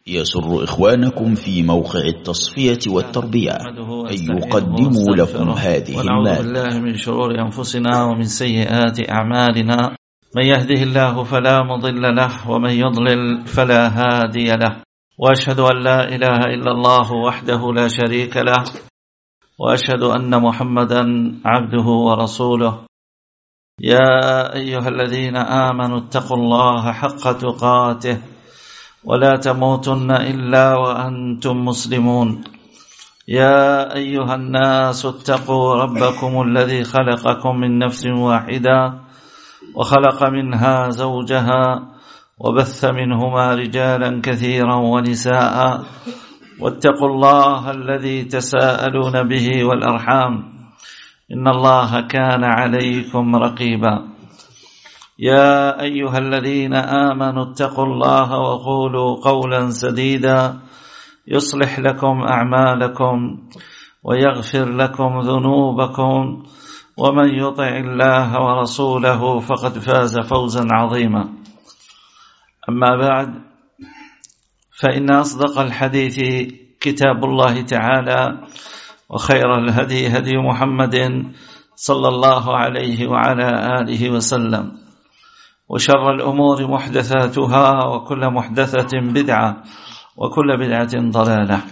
يسر إخوانكم في موقع التصفية والتربية أن يقدموا لكم هذه ونعوذ بالله من شرور أنفسنا ومن سيئات أعمالنا. من يهده الله فلا مضل له ومن يضلل فلا هادي له، وأشهد أن لا إله إلا الله وحده لا شريك له، وأشهد أن محمدا عبده ورسوله. يا أيها الذين آمنوا اتقوا الله حق تقاته ولا تموتن إلا وأنتم مسلمون. يا أيها الناس اتقوا ربكم الذي خلقكم من نفس واحدة وخلق منها زوجها وبث منهما رجالا كثيرا ونساء، واتقوا الله الذي تساءلون به والأرحام إن الله كان عليكم رقيبا. يا أيها الذين آمنوا اتقوا الله وقولوا قولا سديدا يصلح لكم أعمالكم ويغفر لكم ذنوبكم، ومن يطع الله ورسوله فقد فاز فوزا عظيما. أما بعد، فإن أصدق الحديث كتاب الله تعالى، وخير الهدي هدي محمد صلى الله عليه وعلى آله وسلم، وشر الأمور محدثاتها، وكل محدثة بدعة، وكل بدعة ضلالة.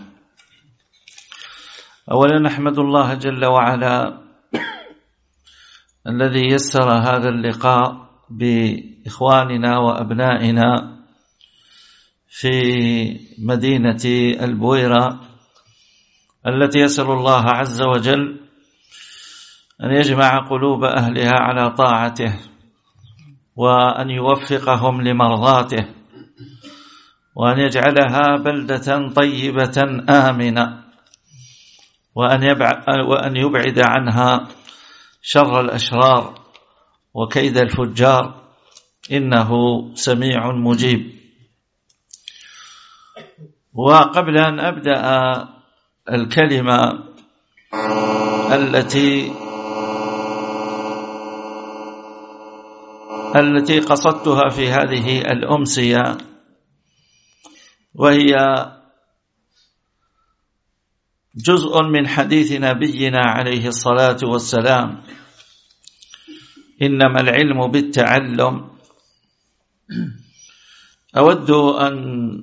أولا نحمد الله جل وعلا الذي يسر هذا اللقاء بإخواننا وأبنائنا في مدينة البويرة، التي يسأل الله عز وجل أن يجمع قلوب أهلها على طاعته، وأن يوفقهم لمرضاته، وأن يجعلها بلدة طيبة آمنة، وأن يبعد عنها شر الأشرار وكيد الفجار، إنه سميع مجيب. وقبل أن أبدأ الكلمة التي قصدتها في هذه الأمسية، وهي جزء من حديث نبينا عليه الصلاة والسلام: إنما العلم بالتعلم. أود أن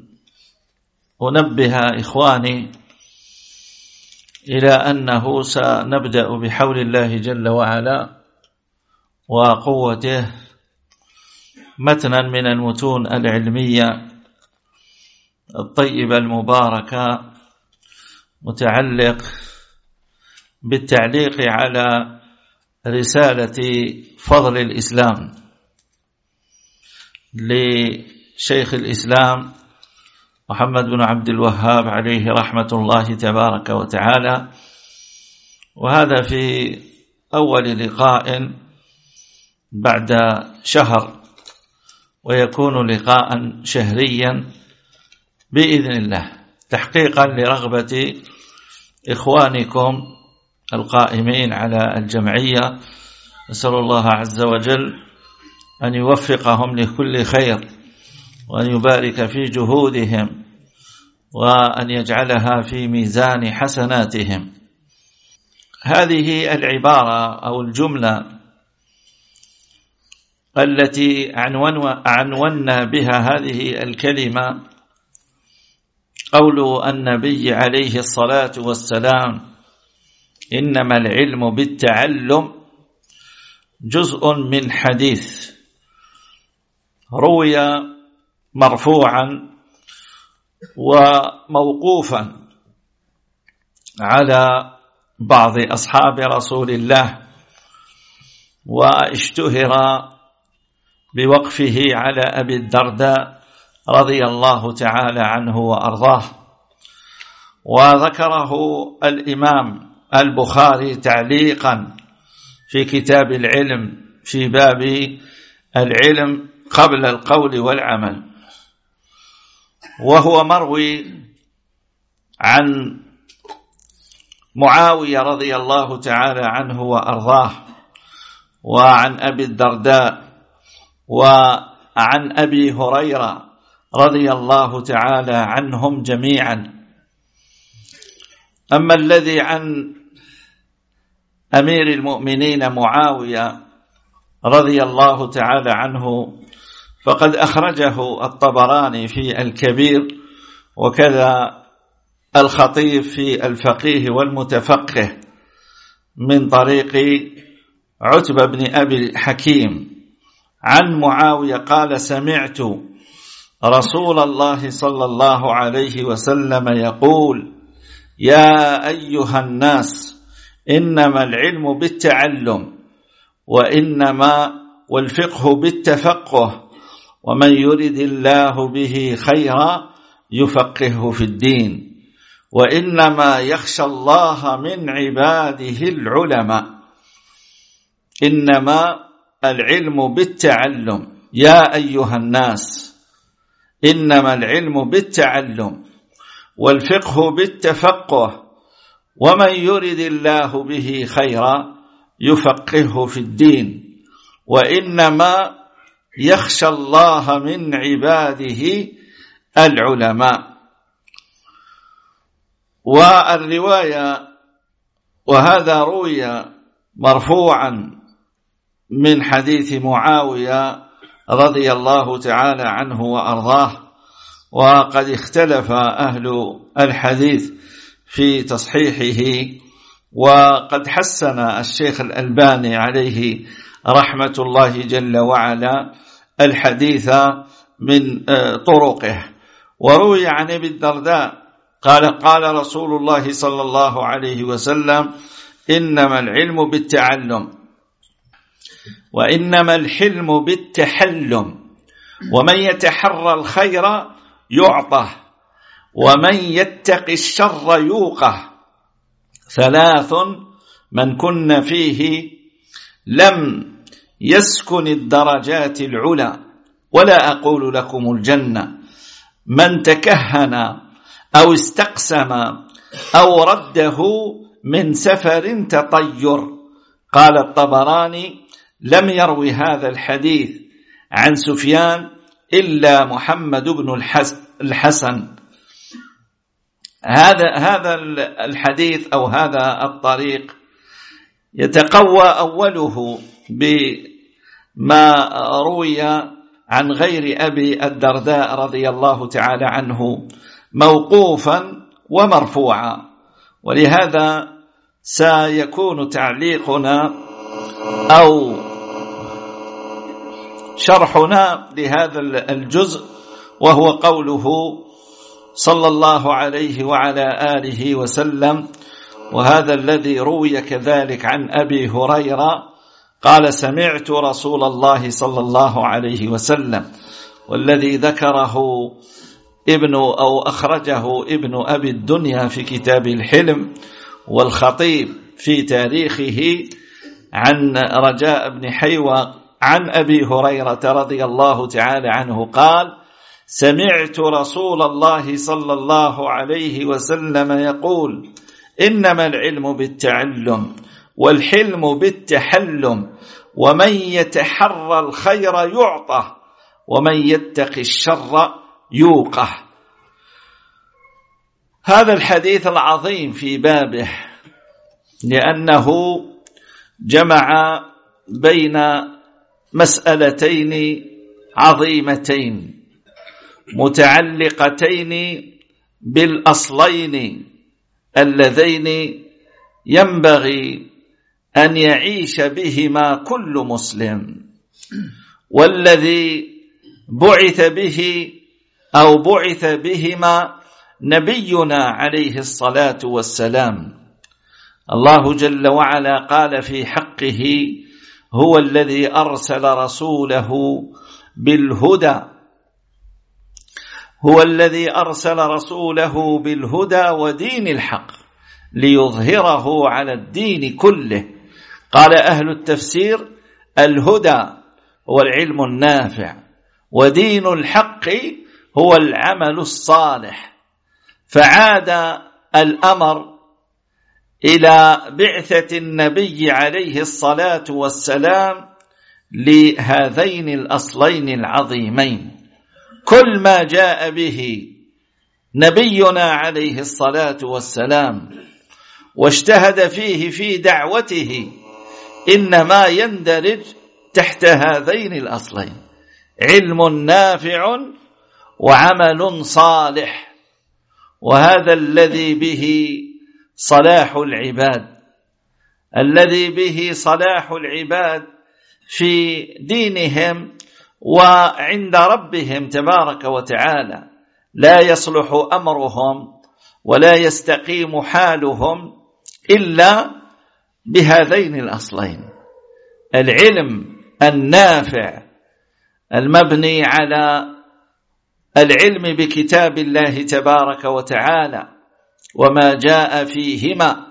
أنبه إخواني إلى أنه سنبدأ بحول الله جل وعلا وقوته متنا من المتون العلمية الطيبة المباركة، متعلق بالتعليق على رسالة فضل الإسلام لشيخ الإسلام محمد بن عبد الوهاب عليه رحمة الله تبارك وتعالى. وهذا في أول لقاء بعد شهر، ويكون لقاء شهريا بإذن الله، تحقيقا لرغبة إخوانكم القائمين على الجمعية. نسأل الله عز وجل أن يوفقهم لكل خير، وأن يبارك في جهودهم، وأن يجعلها في ميزان حسناتهم. هذه العبارة أو الجملة التي عنونا بها هذه الكلمة قول النبي عليه الصلاة والسلام: إنما العلم بالتعلم، جزء من حديث روي مرفوعا وموقوفا على بعض أصحاب رسول الله، واشتهر بوقفه على أبي الدرداء رضي الله تعالى عنه وأرضاه. وذكره الإمام البخاري تعليقا في كتاب العلم في باب العلم قبل القول والعمل، وهو مروي عن معاوية رضي الله تعالى عنه وأرضاه، وعن أبي الدرداء، وعن أبي هريرة رضي الله تعالى عنهم جميعا. أما الذي عن أمير المؤمنين معاوية رضي الله تعالى عنه فقد أخرجه الطبراني في الكبير، وكذا الخطيب في الفقيه والمتفقه من طريق عتبة بن أبي حكيم عن معاوية قال: سمعت رسول الله صلى الله عليه وسلم يقول: يا أيها الناس إنما العلم بالتعلم والفقه بالتفقه، ومن يرد الله به خيرا يفقهه في الدين، وإنما يخشى الله من عباده العلماء. إنما العلم بالتعلم، يا أيها الناس إنما العلم بالتعلم والفقه بالتفقه، ومن يرد الله به خيرا يفقهه في الدين، وإنما يخشى الله من عباده العلماء. والرواية وهذا روي مرفوعا من حديث معاوية رضي الله تعالى عنه وأرضاه، وقد اختلف أهل الحديث في تصحيحه، وقد حسن الشيخ الألباني عليه رحمة الله جل وعلا الحديث من طرقه. وروي عن ابي الدرداء قال رسول الله صلى الله عليه وسلم: إنما العلم بالتعلم وإنما الحلم بالتحلم، ومن يتحرى الخير يعطه، ومن يتق الشر يوقه. ثلاث من كن فيه لم يسكن الدرجات العلى، ولا أقول لكم الجنة: من تكهن أو استقسم أو رده من سفر تطير. قال الطبراني: لم يروي هذا الحديث عن سفيان إلا محمد بن الحسن. هذا الحديث أو هذا الطريق يتقوى أوله بما روي عن غير أبي الدرداء رضي الله تعالى عنه موقوفا ومرفوعا، ولهذا سيكون تعليقنا أو شرحنا لهذا الجزء وهو قوله صلى الله عليه وعلى آله وسلم. وهذا الذي روي كذلك عن أبي هريرة قال: سمعت رسول الله صلى الله عليه وسلم، والذي ذكره أخرجه ابن أبي الدنيا في كتاب الحلم، والخطيب في تاريخه عن رجاء بن حيوة عن أبي هريرة رضي الله تعالى عنه قال: سمعت رسول الله صلى الله عليه وسلم يقول: إنما العلم بالتعلم والحلم بالتحلم، ومن يتحرى الخير يعطه، ومن يتق الشر يوقه. هذا الحديث العظيم في بابه، لأنه جمع بين مسألتين عظيمتين متعلقتين بالأصلين اللذين ينبغي أن يعيش بهما كل مسلم، والذي بعث به أو بعث بهما نبينا عليه الصلاة والسلام. الله جل وعلا قال في حقه: هو الذي أرسل رسوله بالهدى ودين الحق ليظهره على الدين كله. قال أهل التفسير: الهدى هو العلم النافع، ودين الحق هو العمل الصالح. فعاد الأمر إلى بعثة النبي عليه الصلاة والسلام لهذين الأصلين العظيمين. كل ما جاء به نبينا عليه الصلاة والسلام واجتهد فيه في دعوته إنما يندرج تحت هذين الأصلين: علم نافع وعمل صالح. وهذا الذي به صلاح العباد، الذي به صلاح العباد في دينهم وعند ربهم تبارك وتعالى. لا يصلح أمرهم ولا يستقيم حالهم إلا بهذين الأصلين: العلم النافع المبني على العلم بكتاب الله تبارك وتعالى وما جاء فيهما،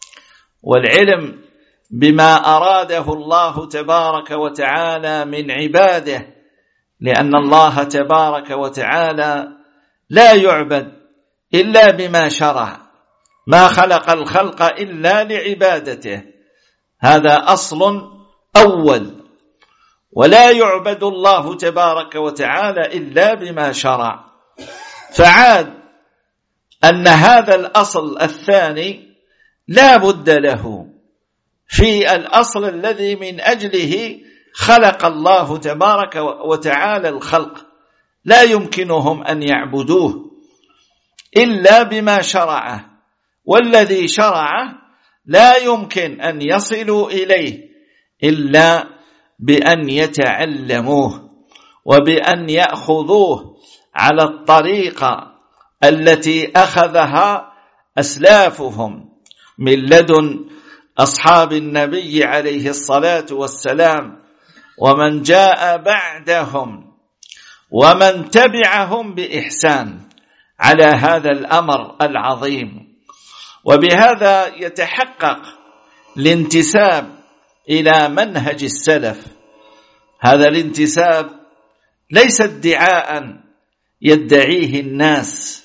والعلم بما أراده الله تبارك وتعالى من عباده، لأن الله تبارك وتعالى لا يعبد إلا بما شرع، ما خلق الخلق إلا لعبادته، هذا أصل أول. ولا يعبد الله تبارك وتعالى إلا بما شرع. فعاد أن هذا الأصل الثاني لا بد له في الأصل الذي من أجله خلق الله تبارك وتعالى الخلق، لا يمكنهم أن يعبدوه إلا بما شرعه، والذي شرعه لا يمكن أن يصلوا إليه إلا بأن يتعلموه وبأن يأخذوه على الطريقة التي أخذها أسلافهم من لدن أصحاب النبي عليه الصلاة والسلام ومن جاء بعدهم ومن تبعهم بإحسان على هذا الأمر العظيم. وبهذا يتحقق الانتساب إلى منهج السلف. هذا الانتساب ليس ادعاء يدعيه الناس،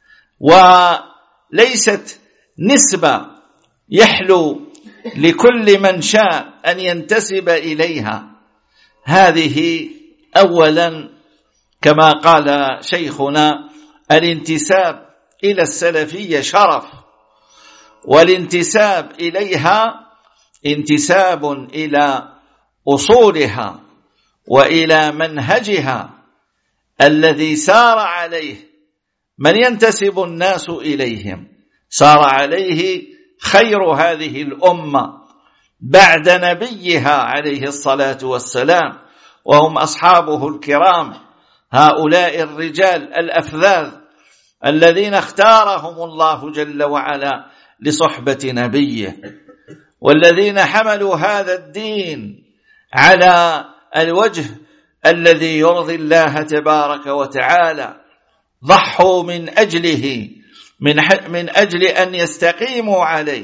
وليست نسبة يحلو لكل من شاء أن ينتسب إليها. هذه أولا كما قال شيخنا: الانتساب إلى السلفية شرف، والانتساب إليها انتساب إلى أصولها وإلى منهجها الذي سار عليه من ينتسب الناس إليهم، سار عليه خير هذه الأمة بعد نبيها عليه الصلاة والسلام، وهم أصحابه الكرام، هؤلاء الرجال الأفذاذ الذين اختارهم الله جل وعلا لصحبة نبيه، والذين حملوا هذا الدين على الوجه الذي يرضي الله تبارك وتعالى، ضحوا من أجله من أجل أن يستقيموا عليه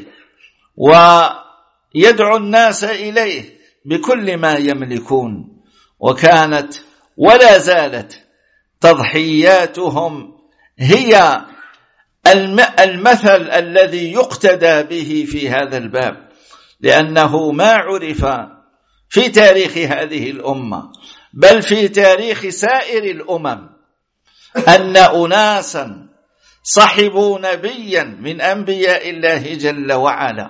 ويدعو الناس إليه بكل ما يملكون. وكانت ولا زالت تضحياتهم هي المثل الذي يقتدى به في هذا الباب، لأنه ما عرف في تاريخ هذه الأمة بل في تاريخ سائر الأمم أن أناسا صحبوا نبيا من أنبياء الله جل وعلا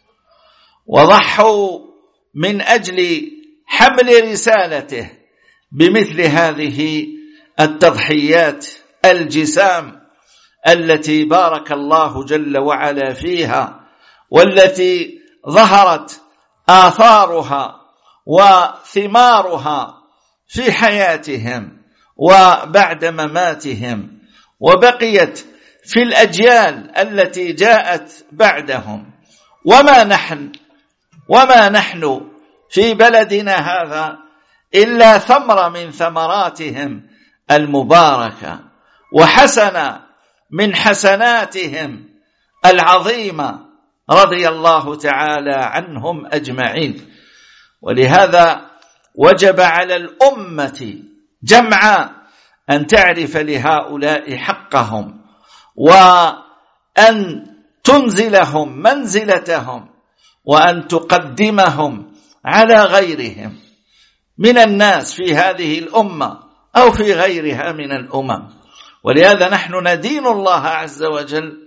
وضحوا من أجل حمل رسالته بمثل هذه التضحيات الجسام التي بارك الله جل وعلا فيها، والتي ظهرت آثارها وثمارها في حياتهم وبعد مماتهم، وبقيت في الأجيال التي جاءت بعدهم. وما نحن في بلدنا هذا إلا ثمرة من ثمراتهم المباركة وحسنة من حسناتهم العظيمة، رضي الله تعالى عنهم أجمعين. ولهذا وجب على الأمة جمعا أن تعرف لهؤلاء حقهم وأن تنزلهم منزلتهم وأن تقدمهم على غيرهم من الناس في هذه الأمة أو في غيرها من الأمم. ولهذا نحن ندين الله عز وجل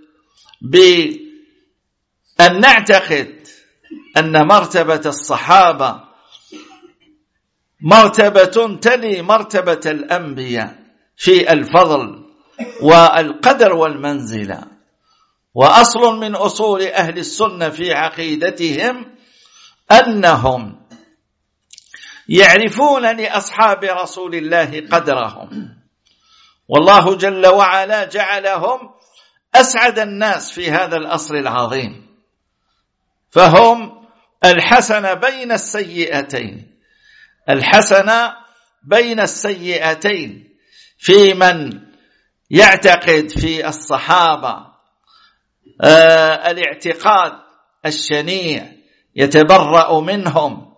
بأن نعتقد أن مرتبة الصحابة مرتبة تلي مرتبة الأنبياء في الفضل والقدر والمنزلة. وأصل من أصول أهل السنة في عقيدتهم أنهم يعرفون لأصحاب رسول الله قدرهم، والله جل وعلا جعلهم أسعد الناس في هذا الأصل العظيم، فهم الحسنة بين السيئتين، الحسنة بين السيئتين في من يعتقد في الصحابة الاعتقاد الشنيع يتبرأ منهم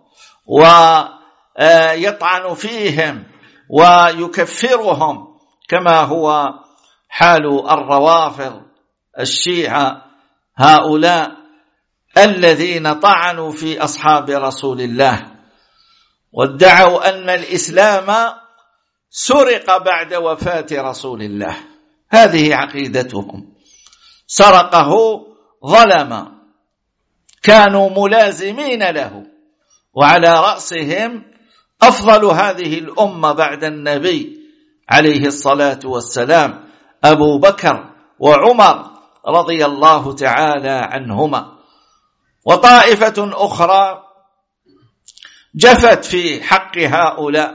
ويطعن فيهم ويكفرهم، كما هو حال الروافض الشيعة هؤلاء الذين طعنوا في أصحاب رسول الله وادعوا أن الإسلام سرق بعد وفاة رسول الله. هذه عقيدتهم، سرقه ظلم، كانوا ملازمين له، وعلى رأسهم أفضل هذه الأمة بعد النبي عليه الصلاة والسلام أبو بكر وعمر رضي الله تعالى عنهما. وطائفة أخرى جفت في حق هؤلاء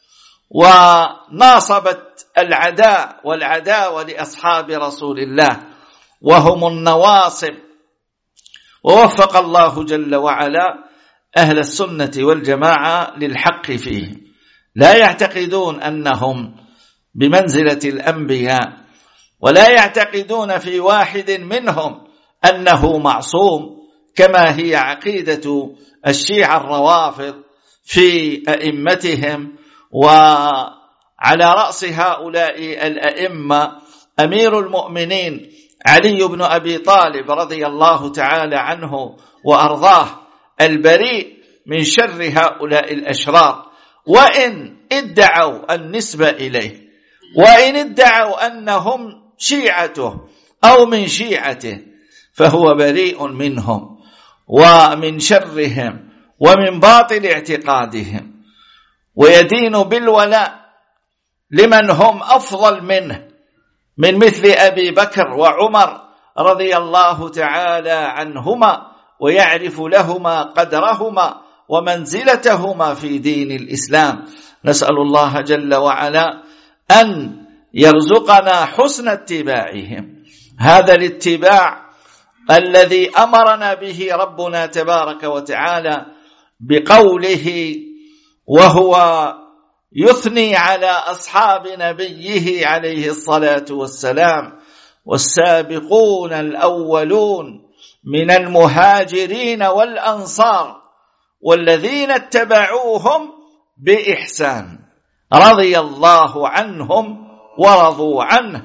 وناصبت العداء والعداوة لأصحاب رسول الله، وهم النواصب. ووفق الله جل وعلا أهل السنة والجماعة للحق فيه، لا يعتقدون أنهم بمنزلة الأنبياء، ولا يعتقدون في واحد منهم أنه معصوم، كما هي عقيدة الشيعة الروافض في أئمتهم. وعلى رأس هؤلاء الأئمة أمير المؤمنين علي بن أبي طالب رضي الله تعالى عنه وأرضاه، البريء من شر هؤلاء الأشرار، وإن ادعوا النسبة إليه، وإن ادعوا أنهم شيعته أو من شيعته، فهو بريء منهم ومن شرهم ومن باطل اعتقادهم، ويدين بالولاء لمن هم أفضل منه، من مثل أبي بكر وعمر رضي الله تعالى عنهما، ويعرف لهما قدرهما ومنزلتهما في دين الإسلام. نسأل الله جل وعلا أن يرزقنا حسن اتباعهم، هذا الاتباع الذي أمرنا به ربنا تبارك وتعالى بقوله وهو يثني على أصحاب نبيه عليه الصلاة والسلام: والسابقون الأولون من المهاجرين والأنصار والذين اتبعوهم بإحسان رضي الله عنهم ورضوا عنه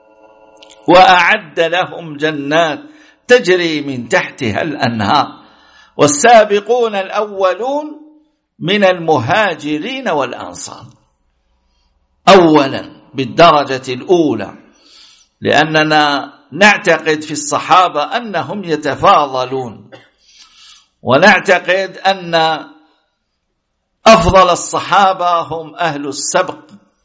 وأعد لهم جنات تجري من تحتها الأنهار. والسابقون الأولون من المهاجرين والأنصار أولا بالدرجة الأولى، لأننا نعتقد في الصحابة أنهم يتفاضلون، ونعتقد أن أفضل الصحابة هم أهل السبق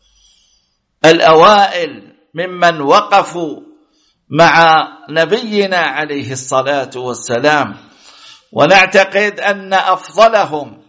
الأوائل ممن وقفوا مع نبينا عليه الصلاة والسلام، ونعتقد أن أفضلهم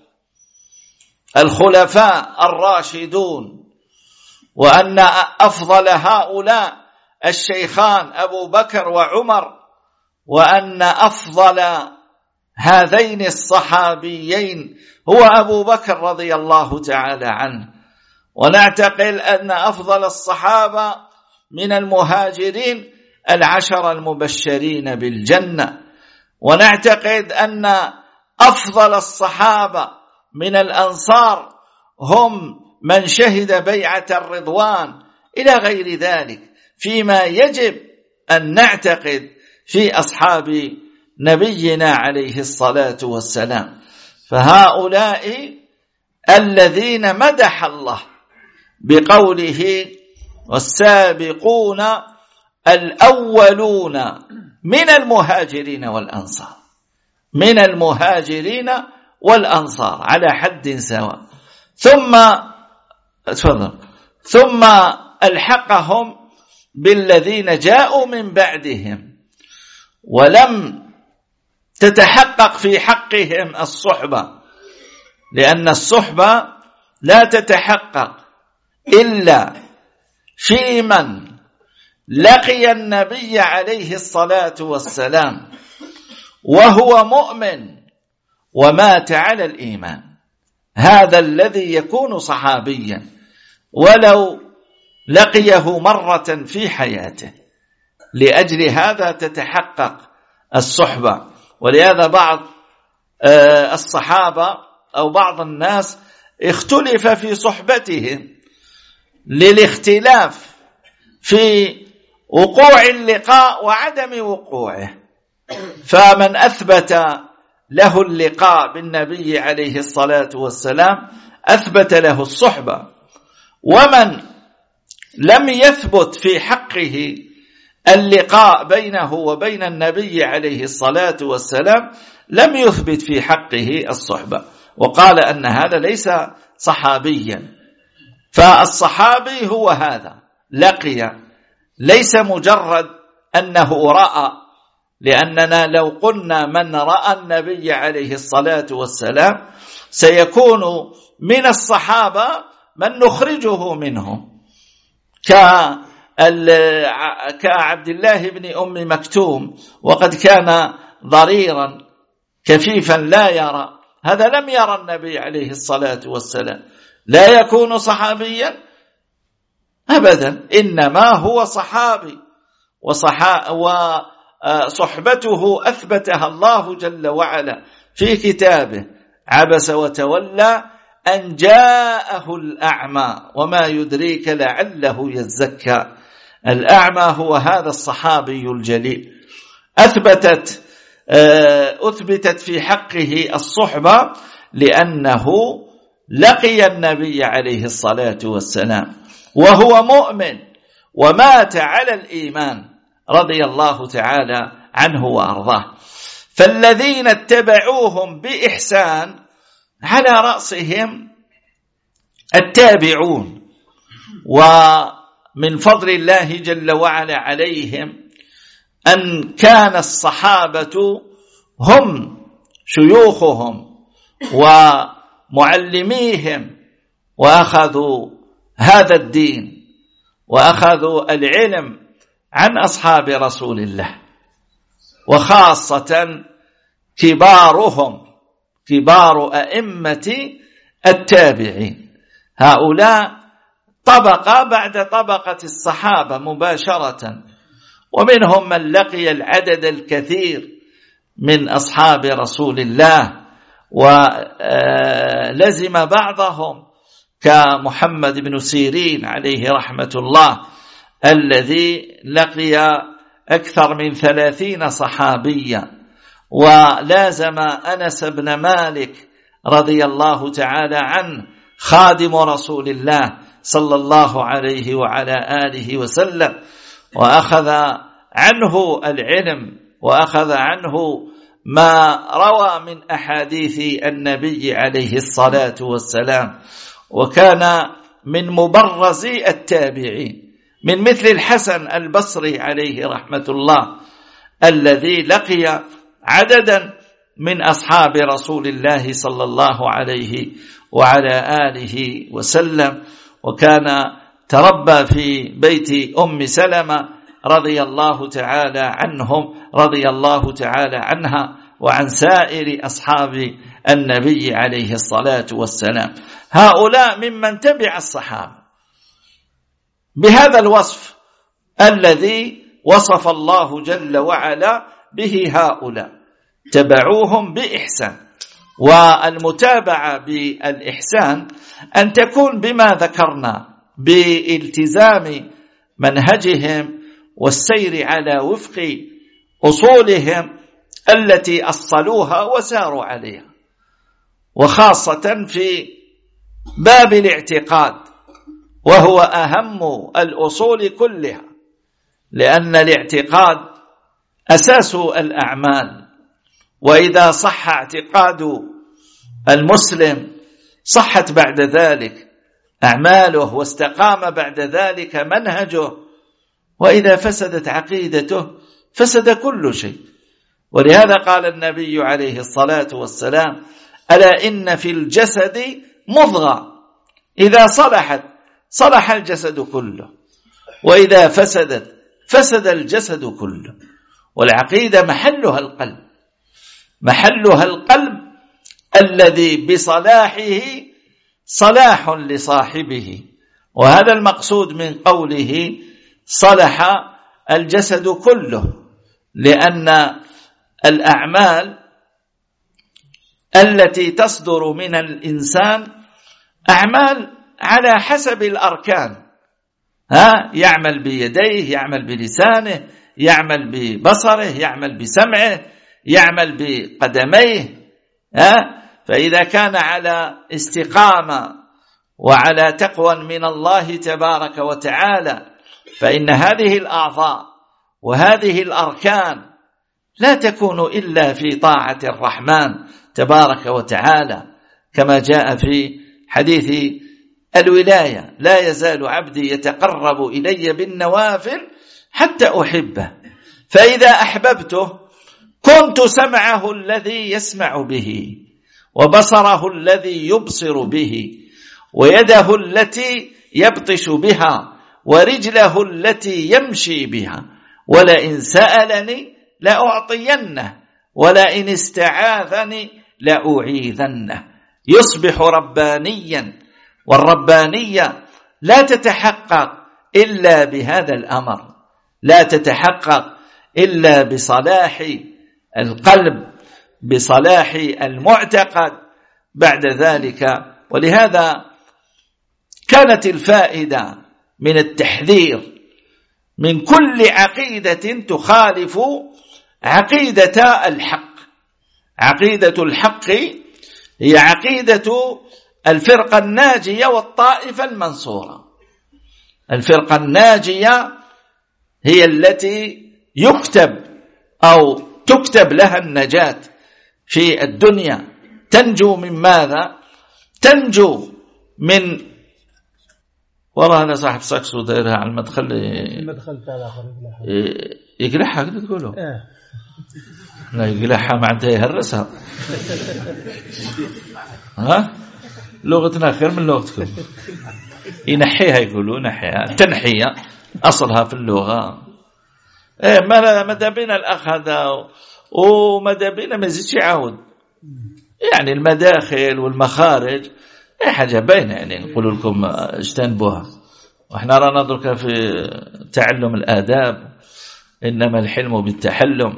الخلفاء الراشدون، وأن أفضل هؤلاء الشيخان أبو بكر وعمر، وأن أفضل هذين الصحابيين هو أبو بكر رضي الله تعالى عنه. ونعتقد أن أفضل الصحابة من المهاجرين 10 المبشرين بالجنة، ونعتقد أن أفضل الصحابة من الأنصار هم من شهد بيعة الرضوان إلى غير ذلك، فيما يجب أن نعتقد في أصحاب نبينا عليه الصلاة والسلام. فهؤلاء الذين مدح الله بقوله والسابقون الأولون من المهاجرين والأنصار، من المهاجرين والأنصار على حد سواء، ثم ألحقهم بالذين جاءوا من بعدهم ولم تتحقق في حقهم الصحبة، لأن الصحبة لا تتحقق إلا في من لقي النبي عليه الصلاة والسلام وهو مؤمن ومات على الإيمان، هذا الذي يكون صحابيا ولو لقيه مرة في حياته. لأجل هذا تتحقق الصحبة. ولهذا بعض الصحابة أو بعض الناس اختلف في صحبتهم للاختلاف في وقوع اللقاء وعدم وقوعه، فمن أثبت له اللقاء بالنبي عليه الصلاة والسلام أثبت له الصحبة، ومن لم يثبت في حقه اللقاء بينه وبين النبي عليه الصلاة والسلام لم يثبت في حقه الصحبة، وقال أن هذا ليس صحابيا. فالصحابي هو هذا لقي، ليس مجرد أنه رأى، لأننا لو قلنا من رأى النبي عليه الصلاة والسلام سيكون من الصحابة من نخرجه منهم، كعبد الله بن أم مكتوم، وقد كان ضريرا كفيفا لا يرى، هذا لم يرى النبي عليه الصلاة والسلام، لا يكون صحابيا أبدا، إنما هو صحابي، وصحبته أثبتها الله جل وعلا في كتابه: عبس وتولى أن جاءه الأعمى وما يدريك لعله يزكى. الأعمى هو هذا الصحابي الجليل، أثبتت في حقه الصحبة لأنه لقي النبي عليه الصلاة والسلام وهو مؤمن ومات على الإيمان رضي الله تعالى عنه وأرضاه. فالذين اتبعوهم بإحسان على رأسهم التابعون، ومن فضل الله جل وعلا عليهم أن كان الصحابة هم شيوخهم ومعلميهم، وأخذوا هذا الدين وأخذوا العلم عن أصحاب رسول الله، وخاصة كبار أئمة التابعين، هؤلاء طبقة بعد طبقة الصحابة مباشرة، ومنهم من لقي العدد الكثير من أصحاب رسول الله ولزم بعضهم، كمحمد بن سيرين عليه رحمة الله الذي لقي أكثر من 30 صحابيا، ولازم أنس بن مالك رضي الله تعالى عنه خادم رسول الله صلى الله عليه وعلى آله وسلم، وأخذ عنه العلم وأخذ عنه ما روى من أحاديث النبي عليه الصلاة والسلام، وكان من مبرز التابعين، من مثل الحسن البصري عليه رحمة الله الذي لقي عددا من أصحاب رسول الله صلى الله عليه وعلى آله وسلم، وكان تربى في بيت أم سلمة رضي الله تعالى عنهم، رضي الله تعالى عنها وعن سائر أصحاب النبي عليه الصلاة والسلام. هؤلاء ممن تبع الصحابة بهذا الوصف الذي وصف الله جل وعلا به هؤلاء، تبعوهم بإحسان. والمتابعة بالإحسان أن تكون بما ذكرنا، بالتزام منهجهم والسير على وفق أصولهم التي أصلوها وساروا عليها، وخاصة في باب الاعتقاد وهو أهم الأصول كلها، لأن الاعتقاد أساس الأعمال، وإذا صح اعتقاد المسلم صحت بعد ذلك أعماله واستقام بعد ذلك منهجه، وإذا فسدت عقيدته فسد كل شيء. ولهذا قال النبي عليه الصلاة والسلام: ألا إن في الجسد مضغة إذا صلحت صلح الجسد كله، وإذا فسدت فسد الجسد كله. والعقيدة محلها القلب، محلها القلب الذي بصلاحه صلاح لصاحبه، وهذا المقصود من قوله صلح الجسد كله، لأن الأعمال التي تصدر من الإنسان أعمال على حسب الأركان، يعمل بيديه، يعمل بلسانه، يعمل ببصره، يعمل بسمعه، يعمل بقدميه. فإذا كان على استقامة وعلى تقوى من الله تبارك وتعالى، فإن هذه الأعضاء وهذه الأركان لا تكون إلا في طاعة الرحمن تبارك وتعالى، كما جاء في حديث الولاية: لا يزال عبدي يتقرب إلي بالنوافل حتى أحبه، فإذا أحببته كنت سمعه الذي يسمع به، وبصره الذي يبصر به، ويده التي يبطش بها، ورجله التي يمشي بها، ولئن سألني لأعطينه، ولئن استعاذني لأعيذنه. يصبح ربانيا، والربانية لا تتحقق إلا بهذا الأمر، لا تتحقق إلا بصلاح القلب، بصلاح المعتقد بعد ذلك. ولهذا كانت الفائدة من التحذير من كل عقيدة تخالف عقيدة الحق. عقيدة الحق هي عقيدة الفرقة الناجية والطائفة المنصورة. الفرقة الناجية هي التي يكتب أو تكتب لها النجاة في الدنيا. تنجو من ماذا؟ تنجو من، والله أنا صاحب ساكسو دايرها على المدخل يقلعها كده تقوله لا يقلعها معناتها يهرسها. لغتنا خير من لغتكم. ينحيها، يقولوا نحيها، تنحية أصلها في اللغة. ماذا بين الأخ هذا وماذا بين ما يزيدش يعاود، يعني المداخل والمخارج حاجة باينة، يعني نقول لكم اجتنبوها. وإحنا رانا ندرك في تعلم الآداب إنما الحلم بالتحلم.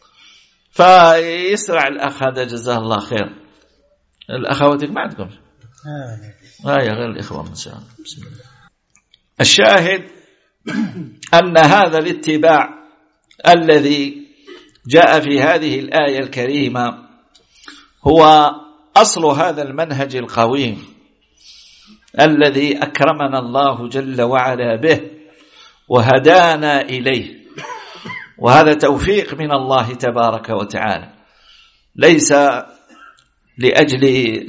فيسرع الأخ هذا جزاه الله خير. الأخواتك ما عندكم يا غير الإخوة من شاء الله. بسم الله. الشاهد أن هذا الاتباع الذي جاء في هذه الآية الكريمة هو أصل هذا المنهج القويم الذي أكرمنا الله جل وعلا به وهدانا إليه، وهذا توفيق من الله تبارك وتعالى، ليس لأجل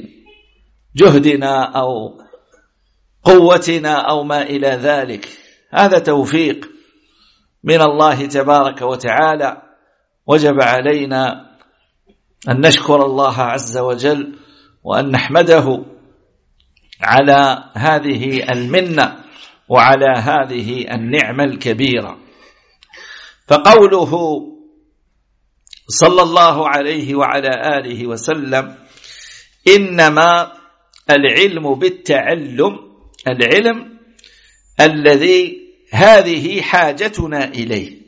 جهدنا أو قوتنا أو ما إلى ذلك، هذا توفيق من الله تبارك وتعالى. وجب علينا أن نشكر الله عز وجل وأن نحمده على هذه المنة وعلى هذه النعمة الكبيرة. فقوله صلى الله عليه وعلى آله وسلم: إنما العلم بالتعلم، العلم الذي هذه حاجتنا إليه،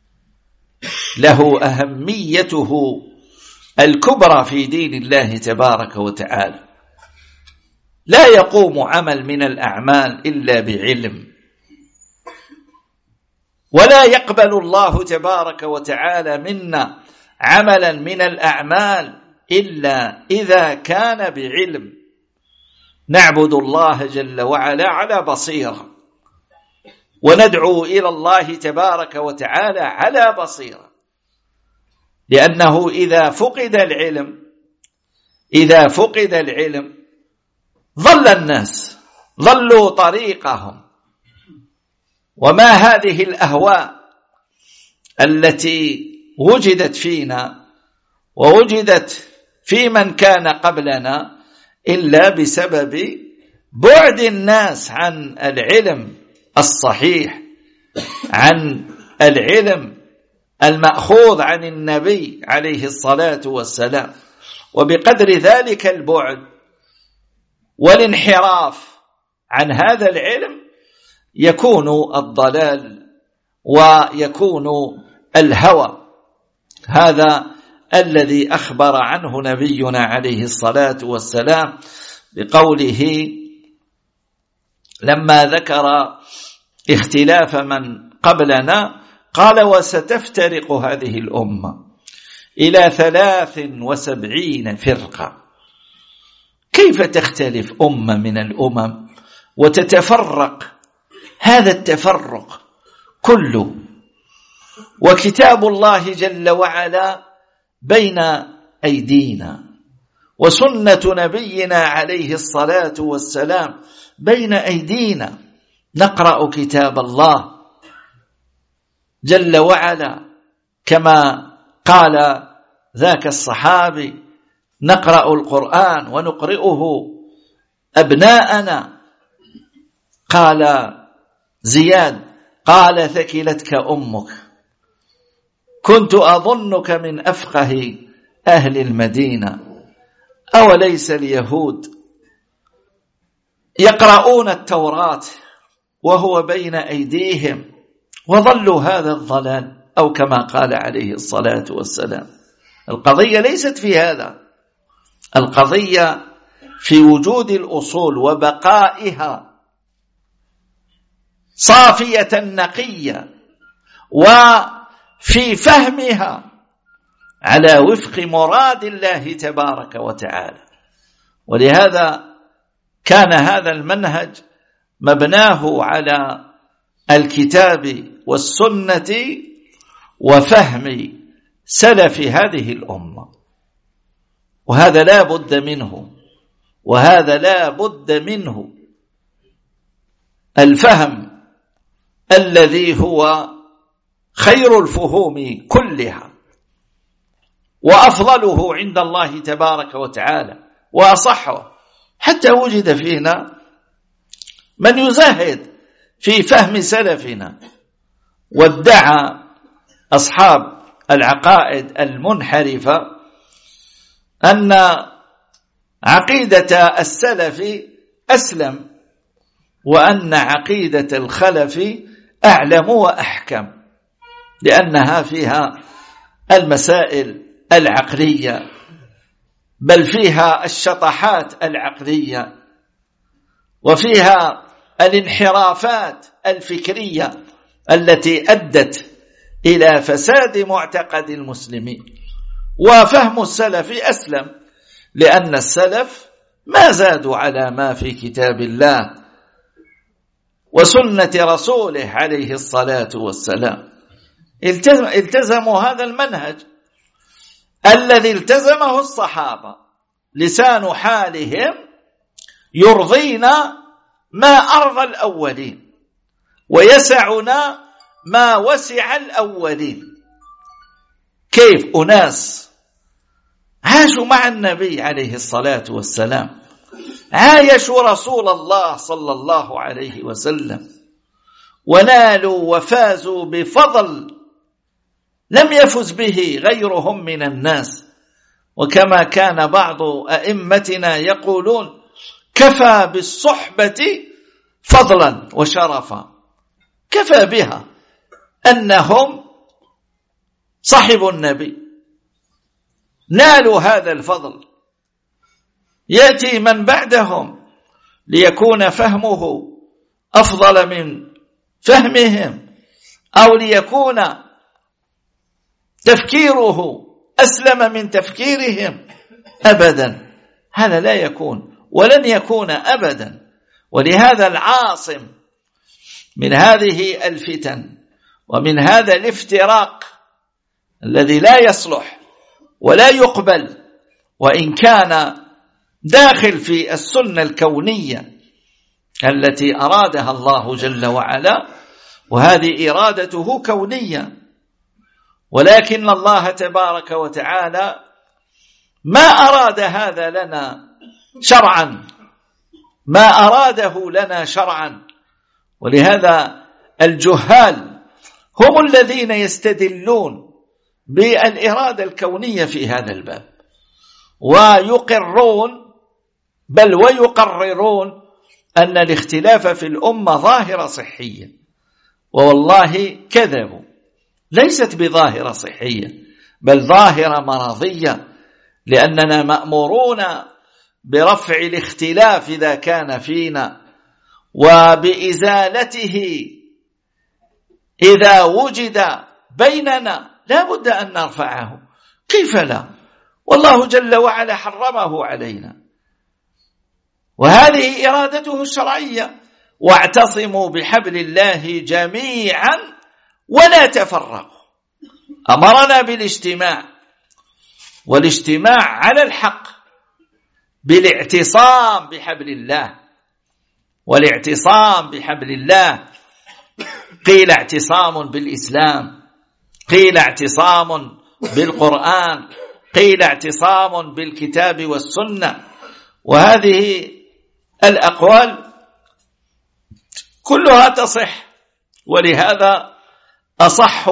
له أهميته الكبرى في دين الله تبارك وتعالى. لا يقوم عمل من الأعمال إلا بعلم، ولا يقبل الله تبارك وتعالى منا عملا من الأعمال إلا إذا كان بعلم. نعبد الله جل وعلا على بصيرة، وندعو إلى الله تبارك وتعالى على بصيرة، لأنه إذا فقد العلم ضل الناس، ضلوا طريقهم. وما هذه الأهواء التي وجدت فينا ووجدت في من كان قبلنا إلا بسبب بعد الناس عن العلم الصحيح، عن العلم المأخوذ عن النبي عليه الصلاة والسلام. وبقدر ذلك البعد والانحراف عن هذا العلم يكون الضلال ويكون الهوى. هذا الذي أخبر عنه نبينا عليه الصلاة والسلام بقوله لما ذكر اختلاف من قبلنا قال: وستفترق هذه الأمة إلى 73 فرقة. كيف تختلف أمة من الأمم وتتفرق هذا التفرق كله، وكتاب الله جل وعلا بين أيدينا، وسنة نبينا عليه الصلاة والسلام بين أيدينا، نقرأ كتاب الله جل وعلا كما قال ذاك الصحابي: نقرأ القرآن ونقرئه أبناءنا. قال زياد: قال: ثكلتك أمك، كنت أظنك من أفقه أهل المدينة. أوليس اليهود يقرؤون التوراة وهو بين أيديهم وظلوا هذا الضلال؟ أو كما قال عليه الصلاة والسلام. القضية ليست في هذا، القضية في وجود الأصول وبقائها صافية نقية، وفي فهمها على وفق مراد الله تبارك وتعالى. ولهذا كان هذا المنهج مبناه على الكتاب والسنة وفهم سلف هذه الأمة، وهذا لا بد منه، وهذا لا بد منه، الفهم الذي هو خير الفهوم كلها وأفضله عند الله تبارك وتعالى وأصحه. حتى وجد فينا من يزهد في فهم سلفنا، وادعى أصحاب العقائد المنحرفة أن عقيدة السلف أسلم، وأن عقيدة الخلف أعلم وأحكم، لأنها فيها المسائل العقلية، بل فيها الشطحات العقلية، وفيها الانحرافات الفكرية التي أدت إلى فساد معتقد المسلمين. وفهم السلف أسلم، لأن السلف ما زادوا على ما في كتاب الله وسنة رسوله عليه الصلاة والسلام، التزموا هذا المنهج الذي التزمه الصحابة. لسان حالهم يرضينا ما أرضى الأولين، ويسعنا ما وسع الأولين. كيف أناس عاشوا مع النبي عليه الصلاة والسلام، عايشوا رسول الله صلى الله عليه وسلم، ونالوا وفازوا بفضل لم يفز به غيرهم من الناس. وكما كان بعض أئمتنا يقولون: كفى بالصحبة فضلا وشرفا، كفى بها أنهم صحبوا النبي، نالوا هذا الفضل. يأتي من بعدهم ليكون فهمه أفضل من فهمهم، أو ليكون تفكيره أسلم من تفكيرهم. أبدا، هذا لا يكون. ولن يكون أبدا. ولهذا العاصم من هذه الفتن ومن هذا الافتراق الذي لا يصلح ولا يقبل، وإن كان داخل في السنة الكونية التي أرادها الله جل وعلا، وهذه إرادته كونية، ولكن الله تبارك وتعالى ما أراد هذا لنا شرعا، ما أراده لنا شرعا. ولهذا الجهال هم الذين يستدلون بالإرادة الكونية في هذا الباب، ويقرون بل ويقررون أن الاختلاف في الأمة ظاهرة صحية، والله كذبوا، ليست بظاهرة صحية بل ظاهرة مرضية، لأننا مأمورون برفع الاختلاف إذا كان فينا، وبإزالته إذا وجد بيننا لا بد أن نرفعه، كيف لا؟ والله جل وعلا حرمه علينا، وهذه إرادته الشرعية. واعتصموا بحبل الله جميعا ولا تفرقوا، أمرنا بالاجتماع، والاجتماع على الحق بالاعتصام بحبل الله. والاعتصام بحبل الله قيل اعتصام بالإسلام، قيل اعتصام بالقرآن، قيل اعتصام بالكتاب والسنة، وهذه الأقوال كلها تصح. ولهذا أصح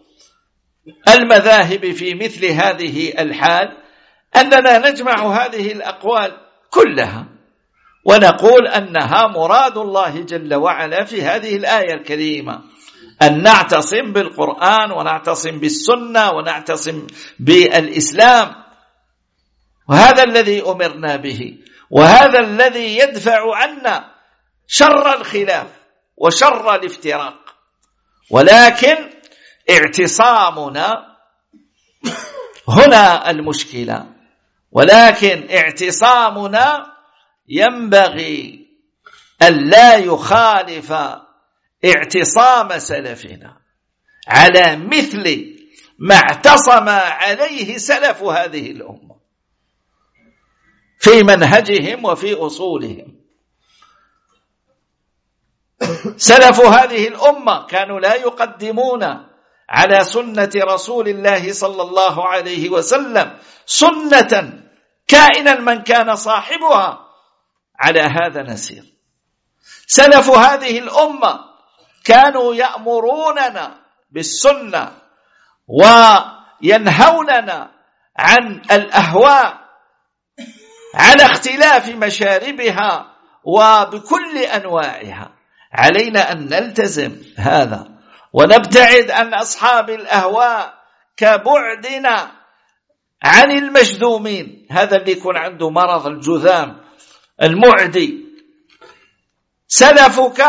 المذاهب في مثل هذه الحال أننا نجمع هذه الأقوال كلها ونقول أنها مراد الله جل وعلا في هذه الآية الكريمة، أن نعتصم بالقرآن ونعتصم بالسنة ونعتصم بالإسلام، وهذا الذي أمرنا به، وهذا الذي يدفع عنا شر الخلاف وشر الافتراق. ولكن اعتصامنا هنا المشكلة، ولكن اعتصامنا ينبغي أن لا يخالف اعتصام سلفنا على مثل ما اعتصم عليه سلف هذه الأمة في منهجهم وفي أصولهم. سلف هذه الأمة كانوا لا يقدمون على سنة رسول الله صلى الله عليه وسلم سنة كائنا من كان صاحبها، على هذا نسير. سلف هذه الأمة كانوا يأمروننا بالسنة وينهوننا عن الأهواء على اختلاف مشاربها وبكل أنواعها. علينا أن نلتزم هذا ونبتعد عن أصحاب الأهواء كبعدنا عن المجذومين. هذا اللي يكون عنده مرض الجذام المعدي. سلفك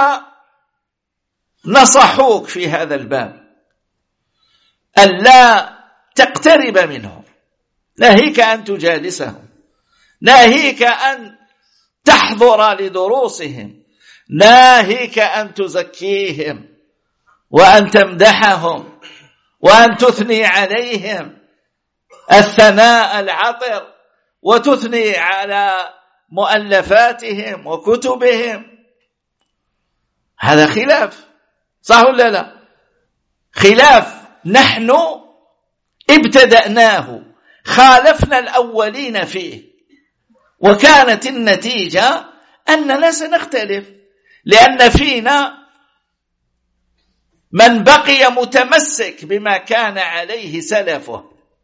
نصحوك في هذا الباب ألا تقترب منهم، ناهيك أن تجالسهم، ناهيك أن تحضر لدروسهم، ناهيك أن تزكيهم وأن تمدحهم وأن تثني عليهم الثناء العطر، وتثني على مؤلفاتهم وكتبهم. هذا خلاف، صح ولا لا؟ خلاف نحن ابتدأناه، خالفنا الأولين فيه، وكانت النتيجة أننا سنختلف، لأن فينا من بقي متمسك بما كان عليه سلفه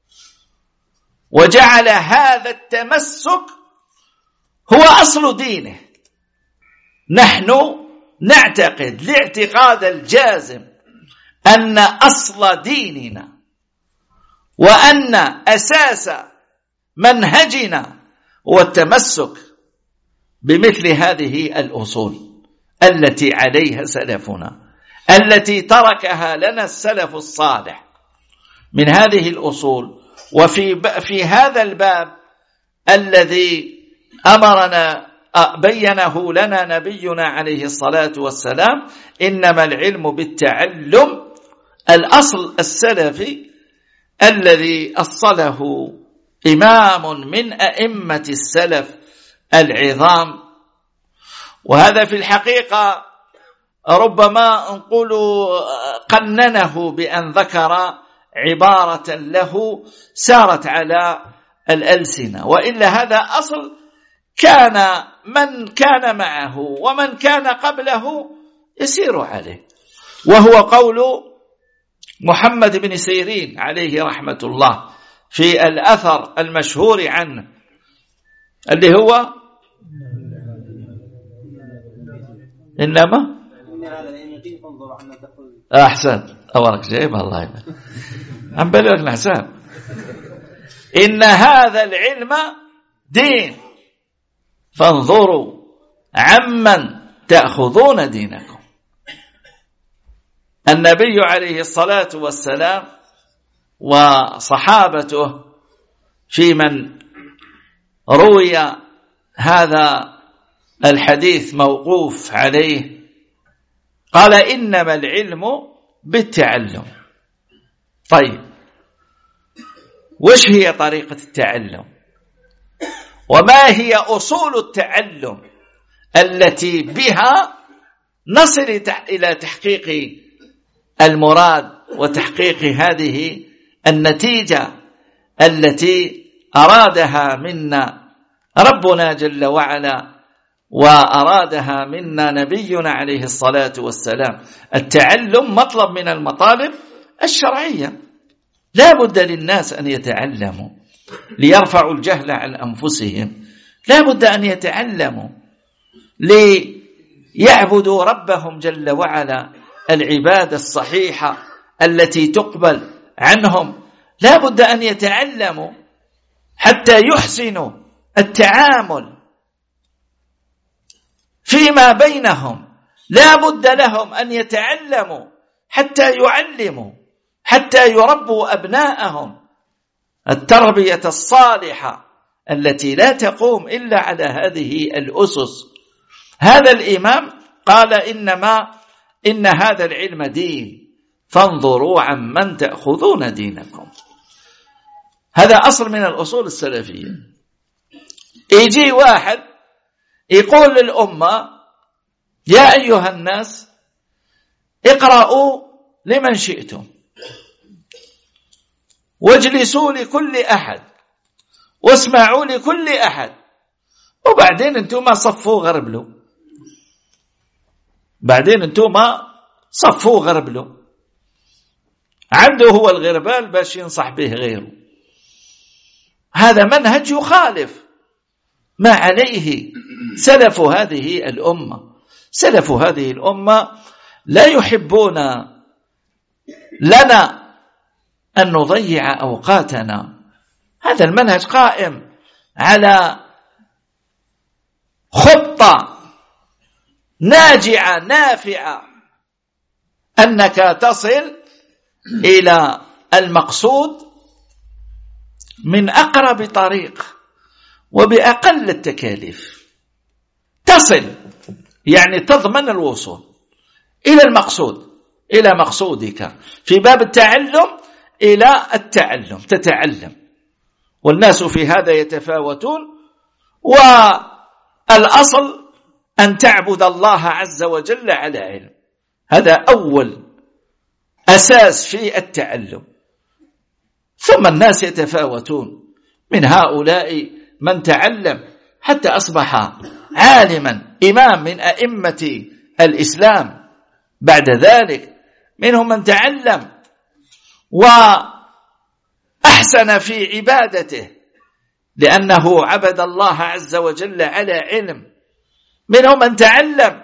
وجعل هذا التمسك هو أصل دينه. نحن نعتقد الاعتقاد الجازم أن أصل ديننا وأن أساس منهجنا هو التمسك بمثل هذه الأصول التي عليها سلفنا، التي تركها لنا السلف الصالح من هذه الأصول. وفي هذا الباب الذي أمرنا بينه لنا نبينا عليه الصلاة والسلام: إنما العلم بالتعلم. الأصل السلفي الذي أصله إمام من أئمة السلف العظام، وهذا في الحقيقة ربما نقول قننه بأن ذكر عبارة له سارت على الألسنة، وإلا هذا أصل كان من كان معه ومن كان قبله يسير عليه، وهو قول محمد بن سيرين عليه رحمة الله في الأثر المشهور عنه اللي هو إنما أحسن أورك جايبها الله يبارك عم بلغ الحساب. إن هذا العلم دين فانظروا عمن تأخذون دينكم. النبي عليه الصلاة والسلام وصحابته في من روي هذا الحديث موقوف عليه قال: إنما العلم بالتعلم. طيب، وش هي طريقة التعلم؟ وما هي أصول التعلم التي بها نصل إلى تحقيق المراد وتحقيق هذه النتيجة التي أرادها منا ربنا جل وعلا وأرادها منا نبينا عليه الصلاة والسلام؟ التعلم مطلب من المطالب الشرعية، لا بد للناس أن يتعلموا ليرفعوا الجهل عن أنفسهم، لا بد أن يتعلموا ليعبدوا ربهم جل وعلا العبادة الصحيحة التي تقبل عنهم، لا بد أن يتعلموا حتى يحسنوا التعامل فيما بينهم، لا بد لهم أن يتعلموا حتى يعلموا، حتى يربوا أبناءهم التربية الصالحة التي لا تقوم إلا على هذه الأسس. هذا الإمام قال: إن هذا العلم دين فانظروا عمن تأخذون دينكم. هذا أصل من الأصول السلفية. يجي واحد يقول للأمة: يا أيها الناس اقرأوا لمن شئتم واجلسوا لكل أحد واسمعوا لكل أحد، وبعدين انتم صفوا غربلوا، بعدين انتم صفوا غربلوا، عنده هو الغربال باش ينصح به غيره. هذا منهج يخالف ما عليه سلف هذه الأمة. سلف هذه الأمة لا يحبون لنا أن نضيع أوقاتنا. هذا المنهج قائم على خطة ناجعة نافعة أنك تصل إلى المقصود من أقرب طريق وبأقل التكاليف. تصل يعني تضمن الوصول إلى المقصود، إلى مقصودك في باب التعلم، إلى التعلم تتعلم، والناس في هذا يتفاوتون، والأصل أن تعبد الله عز وجل على علم. هذا أول أساس في التعلم. ثم الناس يتفاوتون، من هؤلاء من تعلم حتى أصبح عالما إمام من أئمة الإسلام، بعد ذلك منهم من تعلم وأحسن في عبادته لأنه عبد الله عز وجل على علم، منهم من تعلم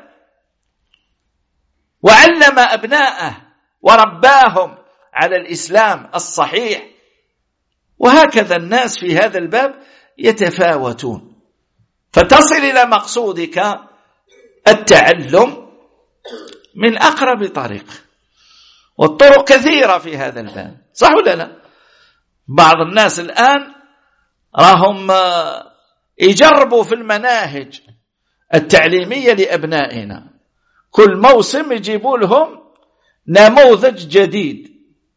وعلم أبناءه ورباهم على الإسلام الصحيح. وهكذا الناس في هذا الباب يتفاوتون، فتصل إلى مقصودك التعلم من أقرب طريق، والطرق كثيرة في هذا الباب، صح ولا لا؟ بعض الناس الآن راهم يجربوا في المناهج التعليمية لأبنائنا. كل موسم يجيبوا لهم نموذج جديد،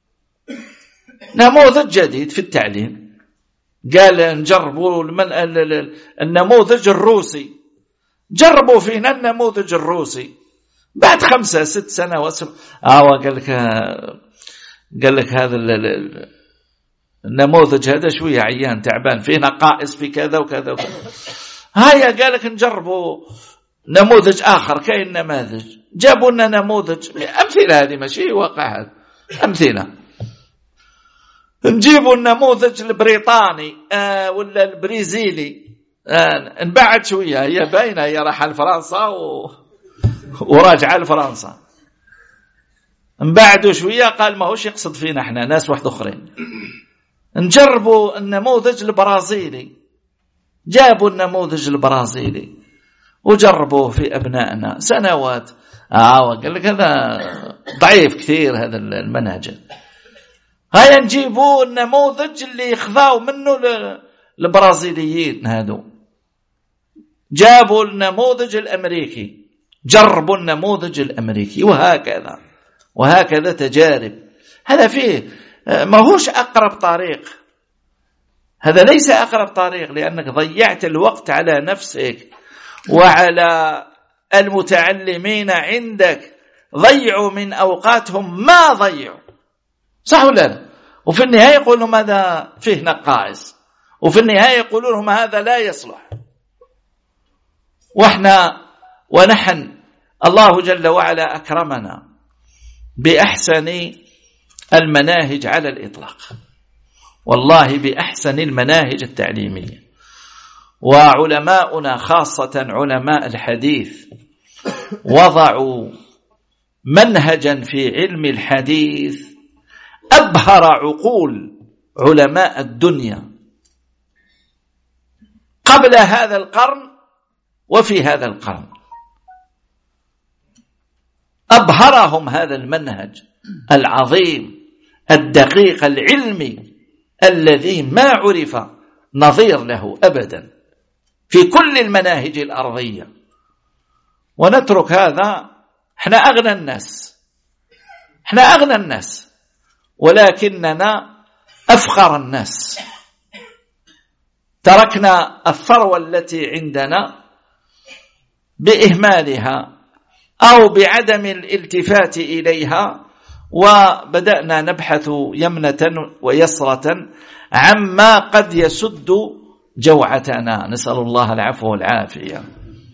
نموذج جديد في التعليم. قال نجربوا النموذج الروسي، جربوا فينا النموذج الروسي. بعد 5-6 سنوات قال لك هذا النموذج هذا شوية عيان تعبان، فيه نقائص في كذا وكذا وكذا. هيا قال لك نجربوا نموذج آخر. كاين نماذج، جابوا لنا نموذج، أمثلة هذه ماشي واقع، هذا أمثلة. نجيبوا النموذج البريطاني ولا البريزيلي، نبعد شوية، هي باينة هي راح لفرنسا وراجعة لفرنسا. نبعدوا شوية، قال ما هوش يقصد فينا احنا ناس واحد اخرين. نجربوا النموذج البرازيلي، جابوا النموذج البرازيلي وجربوه في أبنائنا سنوات. قال لك هذا ضعيف كثير هذا المنهج. هيا نجيبوا النموذج اللي يخذوا منه البرازيليين هذو، جابوا النموذج الأمريكي، جربوا النموذج الأمريكي، وهكذا تجارب. هذا فيه ما هوش أقرب طريق، هذا ليس أقرب طريق، لأنك ضيعت الوقت على نفسك وعلى المتعلمين عندك، ضيعوا من أوقاتهم ما ضيعوا، صح ولا لا؟ وفي النهاية يقولون هذا فيه نقائص، وفي النهاية يقولون هذا لا يصلح. ونحن الله جل وعلا أكرمنا بأحسن المناهج على الإطلاق، والله بأحسن المناهج التعليمية. وعلماؤنا خاصة علماء الحديث وضعوا منهجا في علم الحديث أبهر عقول علماء الدنيا قبل هذا القرن وفي هذا القرن. أبهرهم هذا المنهج العظيم الدقيق العلمي الذي ما عرف نظير له أبدا في كل المناهج الأرضية. ونترك هذا، احنا أغنى الناس ولكننا أفقر الناس. تركنا الثروة التي عندنا بإهمالها أو بعدم الالتفات إليها، وبدأنا نبحث يمنة ويسرة عما قد يسد جوعتنا، نسأل الله العفو والعافية.